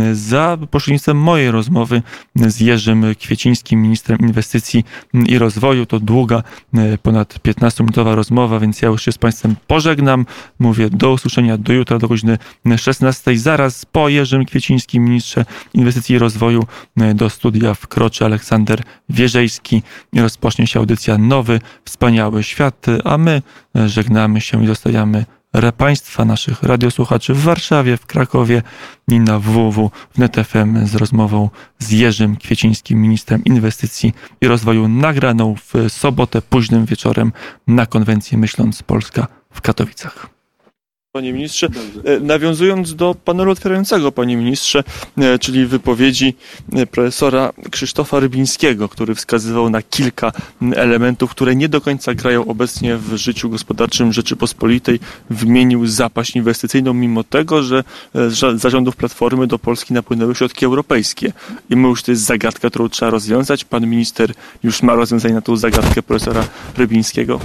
Za pośrednictwem mojej rozmowy z Jerzym Kwiecińskim, ministrem inwestycji i rozwoju. To długa, ponad piętnastominutowa rozmowa, więc ja już się z Państwem pożegnam. Mówię do usłyszenia do jutra, do godziny szesnastej. Zaraz po Jerzym Kwiecińskim, ministrze inwestycji i rozwoju, do studia wkroczy Aleksander Wierzejski i rozpocznie się audycja Nowy, Wspaniały Świat, a my żegnamy się i zostawiamy Państwa, naszych radiosłuchaczy w Warszawie, w Krakowie i na w w w w net kropka f m z rozmową z Jerzym Kwiecińskim, ministrem inwestycji i rozwoju, nagraną w sobotę późnym wieczorem na konwencji Myśląc Polska w Katowicach. Panie ministrze, nawiązując do panelu otwierającego, panie ministrze, czyli wypowiedzi profesora Krzysztofa Rybińskiego, który wskazywał na kilka elementów, które nie do końca grają obecnie w życiu gospodarczym Rzeczypospolitej, wymienił zapaść inwestycyjną, mimo tego, że z zarządów Platformy do Polski napłynęły środki europejskie. I my już to jest zagadka, którą trzeba rozwiązać. Pan minister już ma rozwiązanie na tą zagadkę profesora Rybińskiego.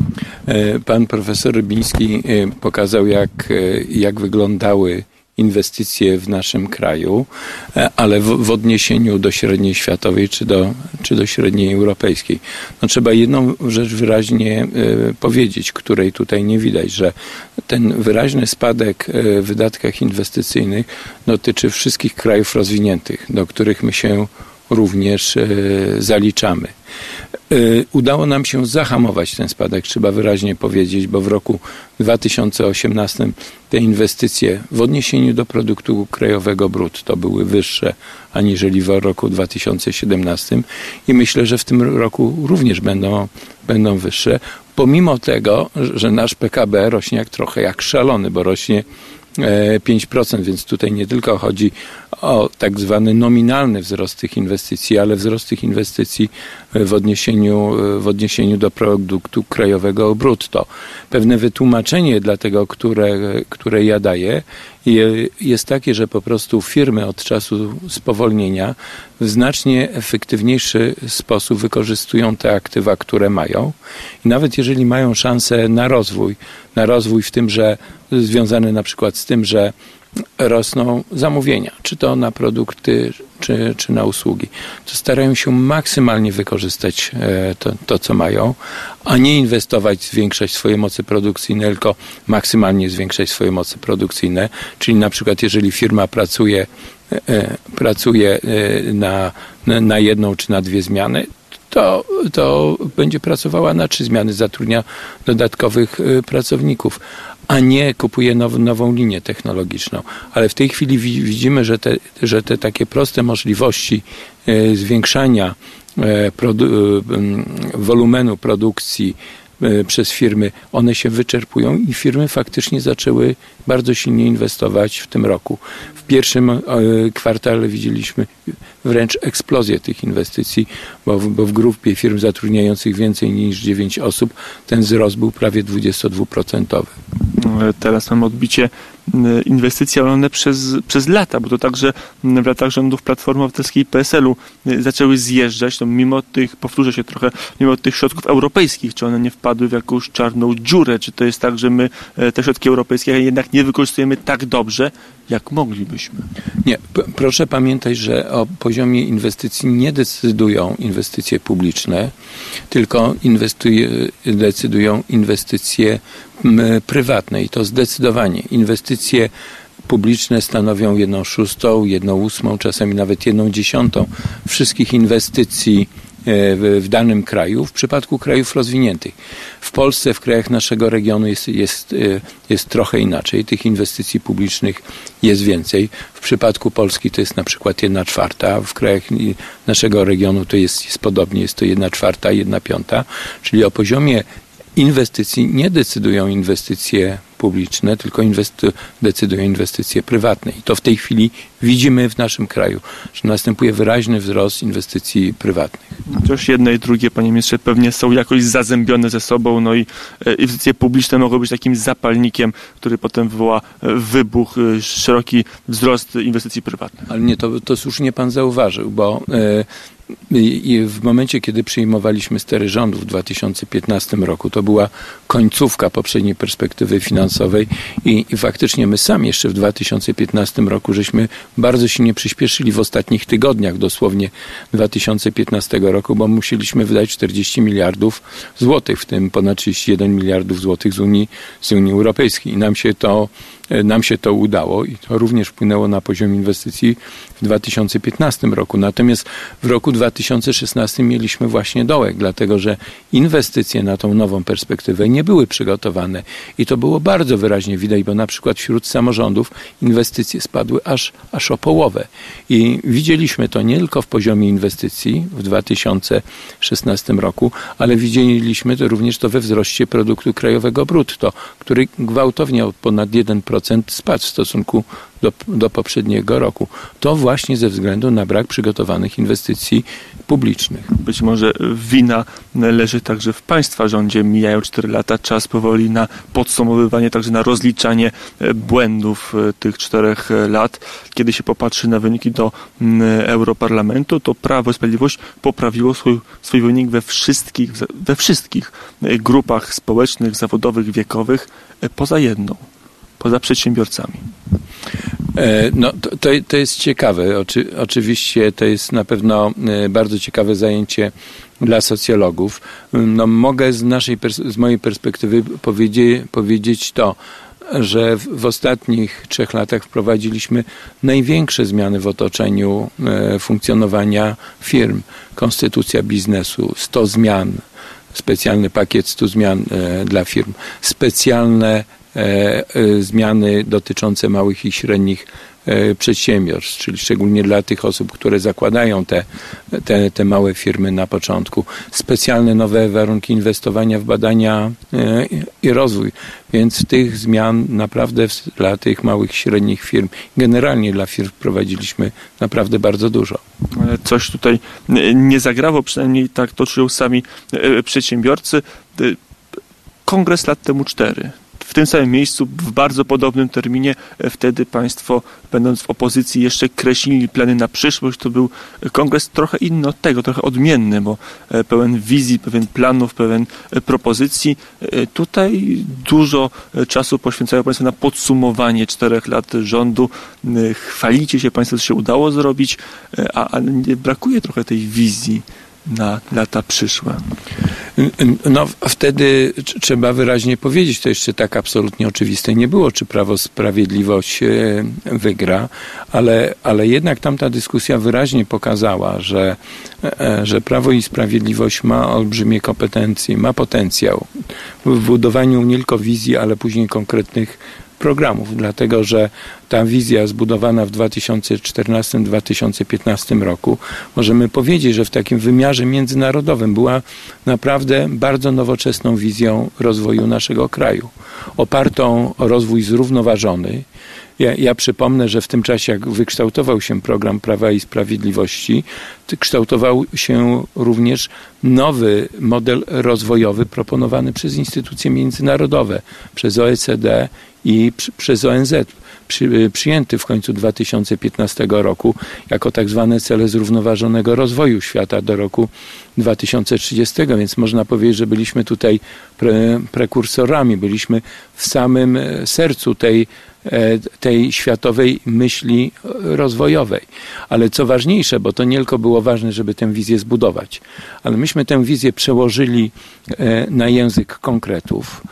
Pan profesor Rybiński pokazał, jak jak wyglądały inwestycje w naszym kraju, ale w, w odniesieniu do średniej światowej czy do, czy do średniej europejskiej. No, trzeba jedną rzecz wyraźnie y, powiedzieć, której tutaj nie widać, że ten wyraźny spadek w wydatkach inwestycyjnych dotyczy wszystkich krajów rozwiniętych, do których my się również y, zaliczamy. Udało nam się zahamować ten spadek, trzeba wyraźnie powiedzieć, bo w roku dwa tysiące osiemnastym te inwestycje w odniesieniu do produktu krajowego brutto były wyższe aniżeli w roku dwa tysiące siedemnastym i myślę, że w tym roku również będą, będą wyższe, pomimo tego, że nasz P K B rośnie jak trochę jak szalony, bo rośnie pięć procent, więc tutaj nie tylko chodzi o tak zwany nominalny wzrost tych inwestycji, ale wzrost tych inwestycji w odniesieniu, w odniesieniu do produktu krajowego brutto. Pewne wytłumaczenie dla tego, które, które ja daję, jest takie, że po prostu firmy od czasu spowolnienia w znacznie efektywniejszy sposób wykorzystują te aktywa, które mają. I nawet jeżeli mają szansę na rozwój, na rozwój w tym, że związany na przykład z tym, że rosną zamówienia, czy to na produkty, czy, czy na usługi, to starają się maksymalnie wykorzystać to, to, co mają, a nie inwestować, zwiększać swoje moce produkcyjne, tylko maksymalnie zwiększać swoje moce produkcyjne. Czyli na przykład jeżeli firma pracuje, pracuje na, na jedną czy na dwie zmiany, to, to będzie pracowała na trzy zmiany, zatrudnia dodatkowych pracowników, a nie kupuje now, nową linię technologiczną. Ale w tej chwili widzimy, że te, że te takie proste możliwości e, zwiększania e, produ- e, wolumenu produkcji e, przez firmy, one się wyczerpują i firmy faktycznie zaczęły bardzo silnie inwestować w tym roku. W pierwszym e, kwartale widzieliśmy wręcz eksplozję tych inwestycji, bo w, bo w grupie firm zatrudniających więcej niż dziewięć osób ten wzrost był prawie dwudziestodwuprocentowy. Teraz mam odbicie inwestycji, ale one przez, przez lata, bo to także w latach rządów Platformy Obywatelskiej i P S L-u zaczęły zjeżdżać, no mimo tych, powtórzę się trochę, mimo tych środków europejskich, czy one nie wpadły w jakąś czarną dziurę, czy to jest tak, że my te środki europejskie jednak nie wykorzystujemy tak dobrze, jak moglibyśmy? Nie, p- proszę pamiętać, że o poziomie inwestycji nie decydują inwestycje publiczne, tylko inwestuje, decydują inwestycje m, prywatne i to zdecydowanie. Inwestycje publiczne stanowią jedną szóstą, jedną ósmą, czasami nawet jedną dziesiątą wszystkich inwestycji w, w danym kraju w przypadku krajów rozwiniętych. W Polsce, w krajach naszego regionu jest, jest, jest trochę inaczej. Tych inwestycji publicznych jest więcej. W przypadku Polski to jest na przykład jedna czwarta, w krajach naszego regionu to jest, jest podobnie, jest to jedna czwarta, jedna piąta, czyli o poziomie inwestycji nie decydują inwestycje publiczne, tylko inwesty- decydują inwestycje prywatne. I to w tej chwili widzimy w naszym kraju, że następuje wyraźny wzrost inwestycji prywatnych. Chociaż jedne i drugie, panie ministrze, pewnie są jakoś zazębione ze sobą, no i inwestycje publiczne mogą być takim zapalnikiem, który potem wywoła wybuch, szeroki wzrost inwestycji prywatnych. Ale nie, to, to słusznie pan zauważył, bo e, i w momencie, kiedy przyjmowaliśmy stery rządu w dwa tysiące piętnastym roku, to była końcówka poprzedniej perspektywy finansowej i, i faktycznie my sami jeszcze w dwa tysiące piętnastym roku żeśmy bardzo silnie przyspieszyli w ostatnich tygodniach dosłownie dwa tysiące piętnastego roku, bo musieliśmy wydać czterdzieści miliardów złotych, w tym ponad trzydzieści jeden miliardów złotych z Unii, z Unii Europejskiej. I nam się to Nam się to udało i to również wpłynęło na poziom inwestycji w dwa tysiące piętnastym roku. Natomiast w roku dwa tysiące szesnastym mieliśmy właśnie dołek, dlatego że inwestycje na tą nową perspektywę nie były przygotowane. I to było bardzo wyraźnie widać, bo na przykład wśród samorządów inwestycje spadły aż, aż o połowę. I widzieliśmy to nie tylko w poziomie inwestycji w dwa tysiące szesnastym roku, ale widzieliśmy to również to we wzroście produktu krajowego brutto, który gwałtownie o ponad jeden procent spadł w stosunku do, do poprzedniego roku. To właśnie ze względu na brak przygotowanych inwestycji publicznych. Być może wina leży także w państwa rządzie. Mijają cztery lata, czas powoli na podsumowywanie, także na rozliczanie błędów tych czterech lat. Kiedy się popatrzy na wyniki do Europarlamentu, to Prawo i Sprawiedliwość poprawiło swój, swój wynik we wszystkich, we wszystkich grupach społecznych, zawodowych, wiekowych, poza jedną. Poza przedsiębiorcami. No, to, to, to jest ciekawe. Oczy, oczywiście to jest na pewno bardzo ciekawe zajęcie dla socjologów. No, mogę z naszej, z mojej perspektywy powiedzieć, powiedzieć to, że w, w ostatnich trzech latach wprowadziliśmy największe zmiany w otoczeniu e, funkcjonowania firm. Konstytucja biznesu, sto zmian, specjalny pakiet stu zmian e, dla firm, specjalne zmiany dotyczące małych i średnich przedsiębiorstw, czyli szczególnie dla tych osób, które zakładają te, te, te małe firmy na początku. Specjalne nowe warunki inwestowania w badania i rozwój. Więc tych zmian naprawdę dla tych małych i średnich firm, generalnie dla firm wprowadziliśmy naprawdę bardzo dużo. Ale coś tutaj nie zagrało, przynajmniej tak to czują sami przedsiębiorcy. Kongres lat temu cztery. W tym samym miejscu, w bardzo podobnym terminie, wtedy państwo, będąc w opozycji, jeszcze kreślili plany na przyszłość. To był kongres trochę inny od tego, trochę odmienny, bo pełen wizji, pełen planów, pełen propozycji. Tutaj dużo czasu poświęcają państwo na podsumowanie czterech lat rządu. Chwalicie się państwo, co się udało zrobić, a, a brakuje trochę tej wizji na lata przyszłe. No wtedy trzeba wyraźnie powiedzieć, to jeszcze tak absolutnie oczywiste nie było, czy Prawo Sprawiedliwość wygra, ale, ale jednak tamta dyskusja wyraźnie pokazała, że, że Prawo i Sprawiedliwość ma olbrzymie kompetencje, ma potencjał w budowaniu nie tylko wizji, ale później konkretnych programów, dlatego że ta wizja zbudowana w dwa tysiące czternastym do dwa tysiące piętnastym roku, możemy powiedzieć, że w takim wymiarze międzynarodowym była naprawdę bardzo nowoczesną wizją rozwoju naszego kraju, opartą o rozwój zrównoważony. Ja, ja przypomnę, że w tym czasie, jak wykształtował się program Prawa i Sprawiedliwości, kształtował się również nowy model rozwojowy proponowany przez instytucje międzynarodowe, przez O E C D i przy, przez O N Z, przy, przyjęty w końcu dwa tysiące piętnastego roku jako tak zwane cele zrównoważonego rozwoju świata do roku dwa tysiące trzydziestego, więc można powiedzieć, że byliśmy tutaj pre, prekursorami, byliśmy w samym sercu tej tej światowej myśli rozwojowej. Ale co ważniejsze, bo to nie tylko było ważne, żeby tę wizję zbudować, ale myśmy tę wizję przełożyli na język konkretów,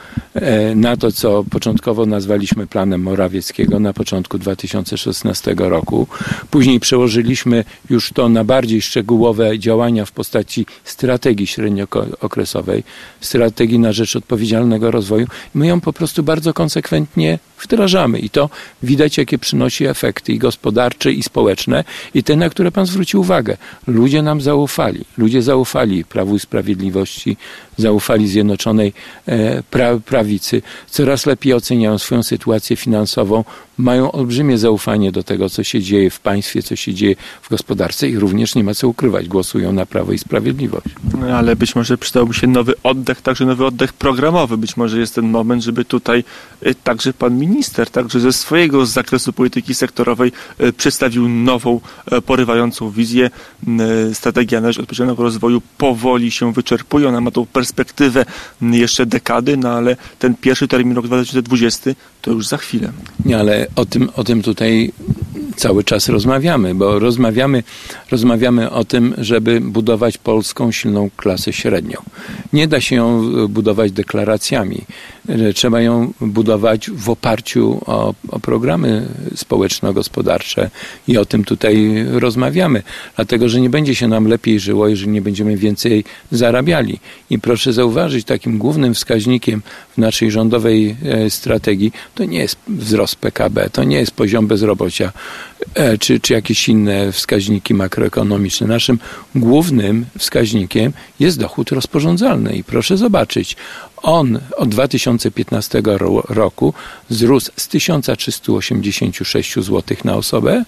na to, co początkowo nazwaliśmy planem Morawieckiego na początku dwa tysiące szesnastego roku. Później przełożyliśmy już to na bardziej szczegółowe działania w postaci strategii średniookresowej, strategii na rzecz odpowiedzialnego rozwoju. My ją po prostu bardzo konsekwentnie wdrażamy i to widać, jakie przynosi efekty i gospodarcze, i społeczne, i te, na które pan zwrócił uwagę. Ludzie nam zaufali. Ludzie zaufali Prawu i Sprawiedliwości, zaufali Zjednoczonej e, pra, Prawicy. Coraz lepiej oceniają swoją sytuację finansową, mają olbrzymie zaufanie do tego, co się dzieje w państwie, co się dzieje w gospodarce i również nie ma co ukrywać, głosują na Prawo i Sprawiedliwość. No, ale być może przydałby się nowy oddech, także nowy oddech programowy. Być może jest ten moment, żeby tutaj y, także pan minister, także ze swojego zakresu polityki sektorowej y, przedstawił nową, y, porywającą wizję. Y, strategia na rzecz odpowiedzialnego rozwoju powoli się wyczerpuje. Ona ma tą perspektywę y, jeszcze dekady, no ale ten pierwszy termin, rok dwa tysiące dwudziesty, to już za chwilę. Nie, ale o tym, o tym tutaj cały czas rozmawiamy, bo rozmawiamy, rozmawiamy o tym, żeby budować polską silną klasę średnią. Nie da się ją budować deklaracjami. Trzeba ją budować w oparciu o, o programy społeczno-gospodarcze i o tym tutaj rozmawiamy. Dlatego, że nie będzie się nam lepiej żyło, jeżeli nie będziemy więcej zarabiali. I proszę zauważyć, takim głównym wskaźnikiem w naszej rządowej strategii to nie jest wzrost P K B, to nie jest poziom bezrobocia, czy, czy jakieś inne wskaźniki makroekonomiczne. Naszym głównym wskaźnikiem jest dochód rozporządzalny i proszę zobaczyć, on od dwa tysiące piętnastego roku wzrósł z tysiąc trzysta osiemdziesiąt sześć złotych na osobę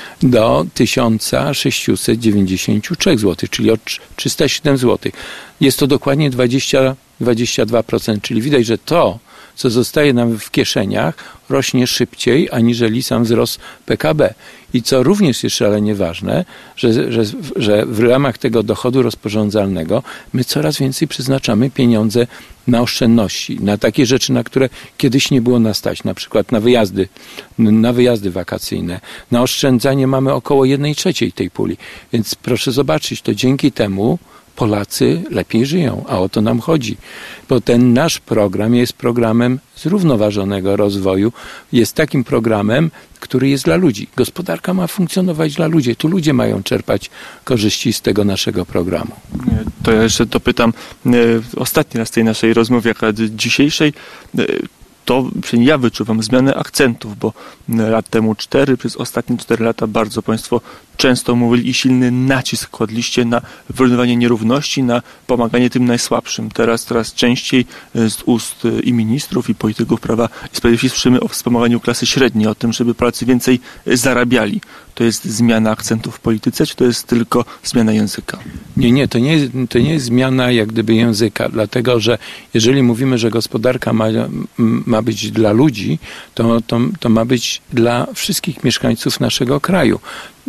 do tysiąc sześćset dziewięćdziesiąt trzy złotych, czyli o trzysta siedem złotych. Jest to dokładnie dwadzieścia, dwadzieścia dwa procent, czyli widać, że to, co zostaje nam w kieszeniach, rośnie szybciej aniżeli sam wzrost P K B. I co również jest szalenie ważne, że, że, że w ramach tego dochodu rozporządzalnego my coraz więcej przeznaczamy pieniądze na oszczędności, na takie rzeczy, na które kiedyś nie było nas stać, na przykład na wyjazdy, na wyjazdy wakacyjne. Na oszczędzanie mamy około jednej trzeciej tej puli. Więc proszę zobaczyć, to dzięki temu Polacy lepiej żyją, a o to nam chodzi. Bo ten nasz program jest programem zrównoważonego rozwoju, jest takim programem, który jest dla ludzi. Gospodarka ma funkcjonować dla ludzi. Tu ludzie mają czerpać korzyści z tego naszego programu. To ja jeszcze dopytam ostatni raz tej naszej rozmowy, jak dzisiejszej. To ja wyczuwam zmianę akcentów, bo lat temu cztery, przez ostatnie cztery lata bardzo Państwo często mówili i silny nacisk kładliście na wyrównywanie nierówności, na pomaganie tym najsłabszym. Teraz coraz częściej z ust i ministrów, i polityków Prawa i Sprawiedliwości słyszymy o wspomaganiu klasy średniej, o tym, żeby Polacy więcej zarabiali. To jest zmiana akcentów w polityce, czy to jest tylko zmiana języka? Nie, nie, to nie jest, to nie jest zmiana jak gdyby języka, dlatego że jeżeli mówimy, że gospodarka ma, ma być dla ludzi, to, to, to ma być dla wszystkich mieszkańców naszego kraju.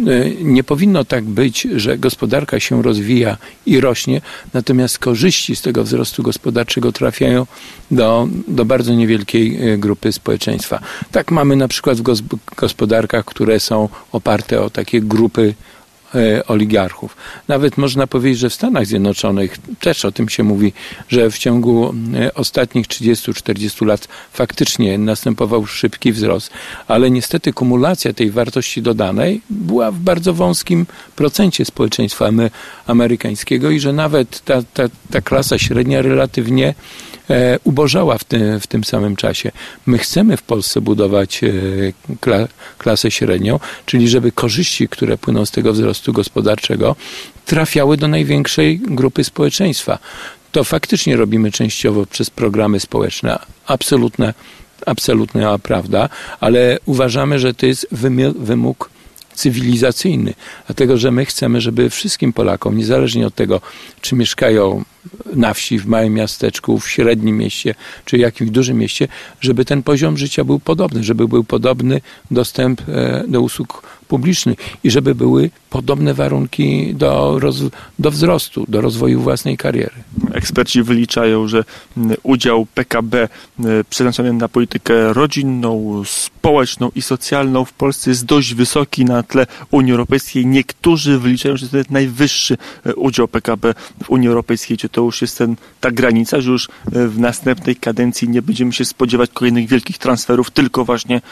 Nie powinno tak być, że gospodarka się rozwija i rośnie, natomiast korzyści z tego wzrostu gospodarczego trafiają do, do bardzo niewielkiej grupy społeczeństwa. Tak mamy na przykład w gospodarkach, które są oparte o takie grupy oligarchów. Nawet można powiedzieć, że w Stanach Zjednoczonych też o tym się mówi, że w ciągu ostatnich trzydziestu czterdziestu lat faktycznie następował szybki wzrost, ale niestety kumulacja tej wartości dodanej była w bardzo wąskim procencie społeczeństwa amerykańskiego i że nawet ta, ta, ta klasa średnia relatywnie e, ubożała w tym, w tym samym czasie. My chcemy w Polsce budować e, kla, klasę średnią, czyli żeby korzyści, które płyną z tego wzrostu gospodarczego, trafiały do największej grupy społeczeństwa. To faktycznie robimy częściowo przez programy społeczne. Absolutna, absolutna prawda, ale uważamy, że to jest wymóg cywilizacyjny, dlatego że my chcemy, żeby wszystkim Polakom, niezależnie od tego, czy mieszkają na wsi, w małym miasteczku, w średnim mieście, czy jakimś dużym mieście, żeby ten poziom życia był podobny, żeby był podobny dostęp do usług publicznych i żeby były podobne warunki do, roz, do wzrostu, do rozwoju własnej kariery. Eksperci wyliczają, że udział P K B przeznaczony na politykę rodzinną, społeczną i socjalną w Polsce jest dość wysoki na tle Unii Europejskiej. Niektórzy wyliczają, że to jest najwyższy udział P K B w Unii Europejskiej. Czy to już jest ten, ta granica, że już w następnej kadencji nie będziemy się spodziewać kolejnych wielkich transferów, tylko właśnie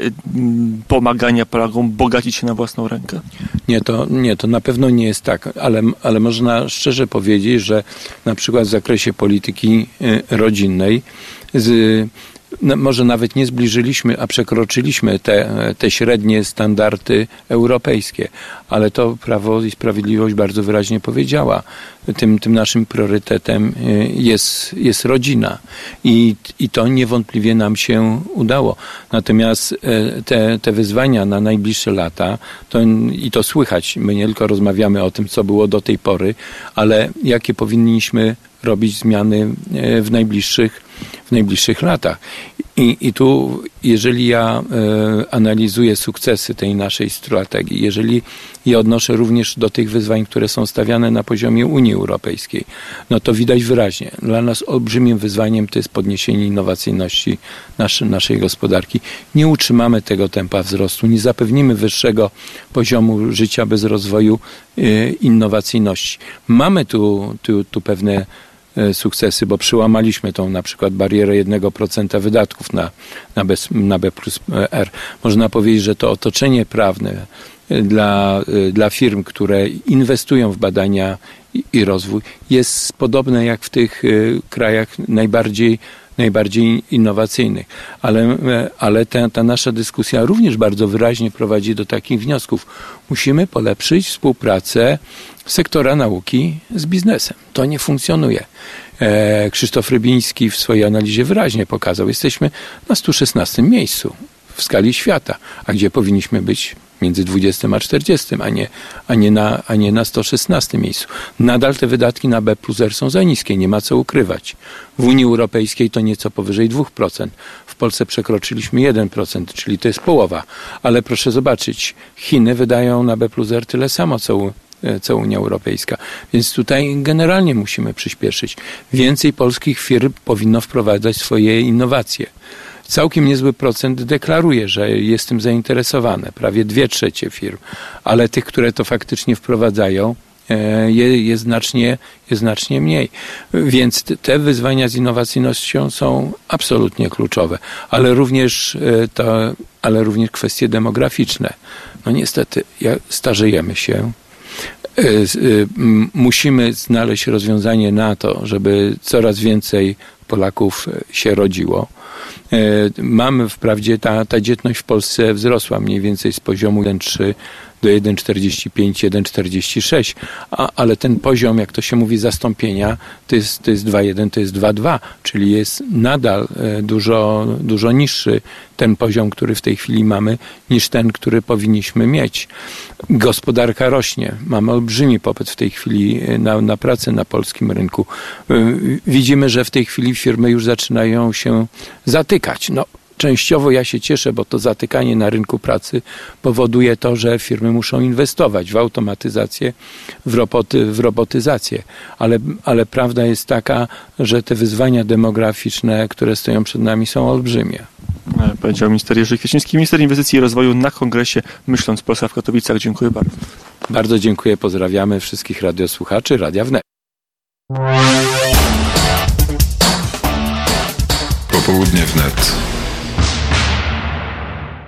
pomagania Polakom bogacić się na własną rękę? Nie, to, nie, to na pewno nie jest tak, ale, ale można szczerze powiedzieć, że na przykład w zakresie polityki rodzinnej z, no, może nawet nie zbliżyliśmy, a przekroczyliśmy te, te średnie standardy europejskie, ale to Prawo i Sprawiedliwość bardzo wyraźnie powiedziała. Tym, tym naszym priorytetem jest, jest rodzina I, i to niewątpliwie nam się udało. Natomiast te, te wyzwania na najbliższe lata, to, i to słychać, my nie tylko rozmawiamy o tym, co było do tej pory, ale jakie powinniśmy robić zmiany w najbliższych, w najbliższych latach. I, I tu, jeżeli ja e, analizuję sukcesy tej naszej strategii, jeżeli je odnoszę również do tych wyzwań, które są stawiane na poziomie Unii Europejskiej, no to widać wyraźnie. Dla nas olbrzymim wyzwaniem to jest podniesienie innowacyjności naszy, naszej gospodarki. Nie utrzymamy tego tempa wzrostu, nie zapewnimy wyższego poziomu życia bez rozwoju e, innowacyjności. Mamy tu, tu, tu pewne sukcesy, bo przełamaliśmy tą na przykład barierę jednego procenta wydatków na, na, B, na B plus R. Można powiedzieć, że to otoczenie prawne dla, dla firm, które inwestują w badania i, i rozwój jest podobne jak w tych krajach najbardziej najbardziej innowacyjnych. Ale, ale ta, ta nasza dyskusja również bardzo wyraźnie prowadzi do takich wniosków. Musimy polepszyć współpracę sektora nauki z biznesem. To nie funkcjonuje. E, Krzysztof Rybiński w swojej analizie wyraźnie pokazał, jesteśmy na stu szesnastym miejscu w skali świata, a gdzie powinniśmy być między dwudziestym a czterdziestym, a nie, a nie, na, a nie na sto szesnastym miejscu. Nadal te wydatki na B plus R są za niskie, nie ma co ukrywać. W Unii Europejskiej to nieco powyżej dwa procent. W Polsce przekroczyliśmy jeden procent, czyli to jest połowa. Ale proszę zobaczyć, Chiny wydają na B plus R tyle samo, co co Unia Europejska. Więc tutaj generalnie musimy przyspieszyć. Więcej polskich firm powinno wprowadzać swoje innowacje. Całkiem niezły procent deklaruje, że jest tym zainteresowane. Prawie dwie trzecie firm. Ale tych, które to faktycznie wprowadzają, jest znacznie, jest znacznie mniej. Więc te wyzwania z innowacyjnością są absolutnie kluczowe. Ale również, to, ale również kwestie demograficzne. No niestety, starzejemy się. Musimy znaleźć rozwiązanie na to, żeby coraz więcej Polaków się rodziło. Mamy wprawdzie, ta, ta dzietność w Polsce wzrosła mniej więcej z poziomu jeden przecinek trzy do jeden przecinek czterdzieści pięć, jeden przecinek czterdzieści sześć, a, ale ten poziom, jak to się mówi, zastąpienia, to jest, to jest dwa przecinek jeden, to jest dwa przecinek dwa, czyli jest nadal dużo, dużo niższy ten poziom, który w tej chwili mamy, niż ten, który powinniśmy mieć. Gospodarka rośnie. Mamy olbrzymi popyt w tej chwili na, na pracę na polskim rynku. Widzimy, że w tej chwili firmy już zaczynają się zatykać. No, częściowo ja się cieszę, bo to zatykanie na rynku pracy powoduje to, że firmy muszą inwestować w automatyzację, w, roboty, w robotyzację. Ale, ale prawda jest taka, że te wyzwania demograficzne, które stoją przed nami, są olbrzymie. Powiedział minister Jerzy Kwieciński, minister inwestycji i rozwoju na kongresie Myśląc Polska w Katowicach. Dziękuję bardzo. Bardzo dziękuję. Pozdrawiamy wszystkich radiosłuchaczy Radia Wnet. Popołudnie Wnet.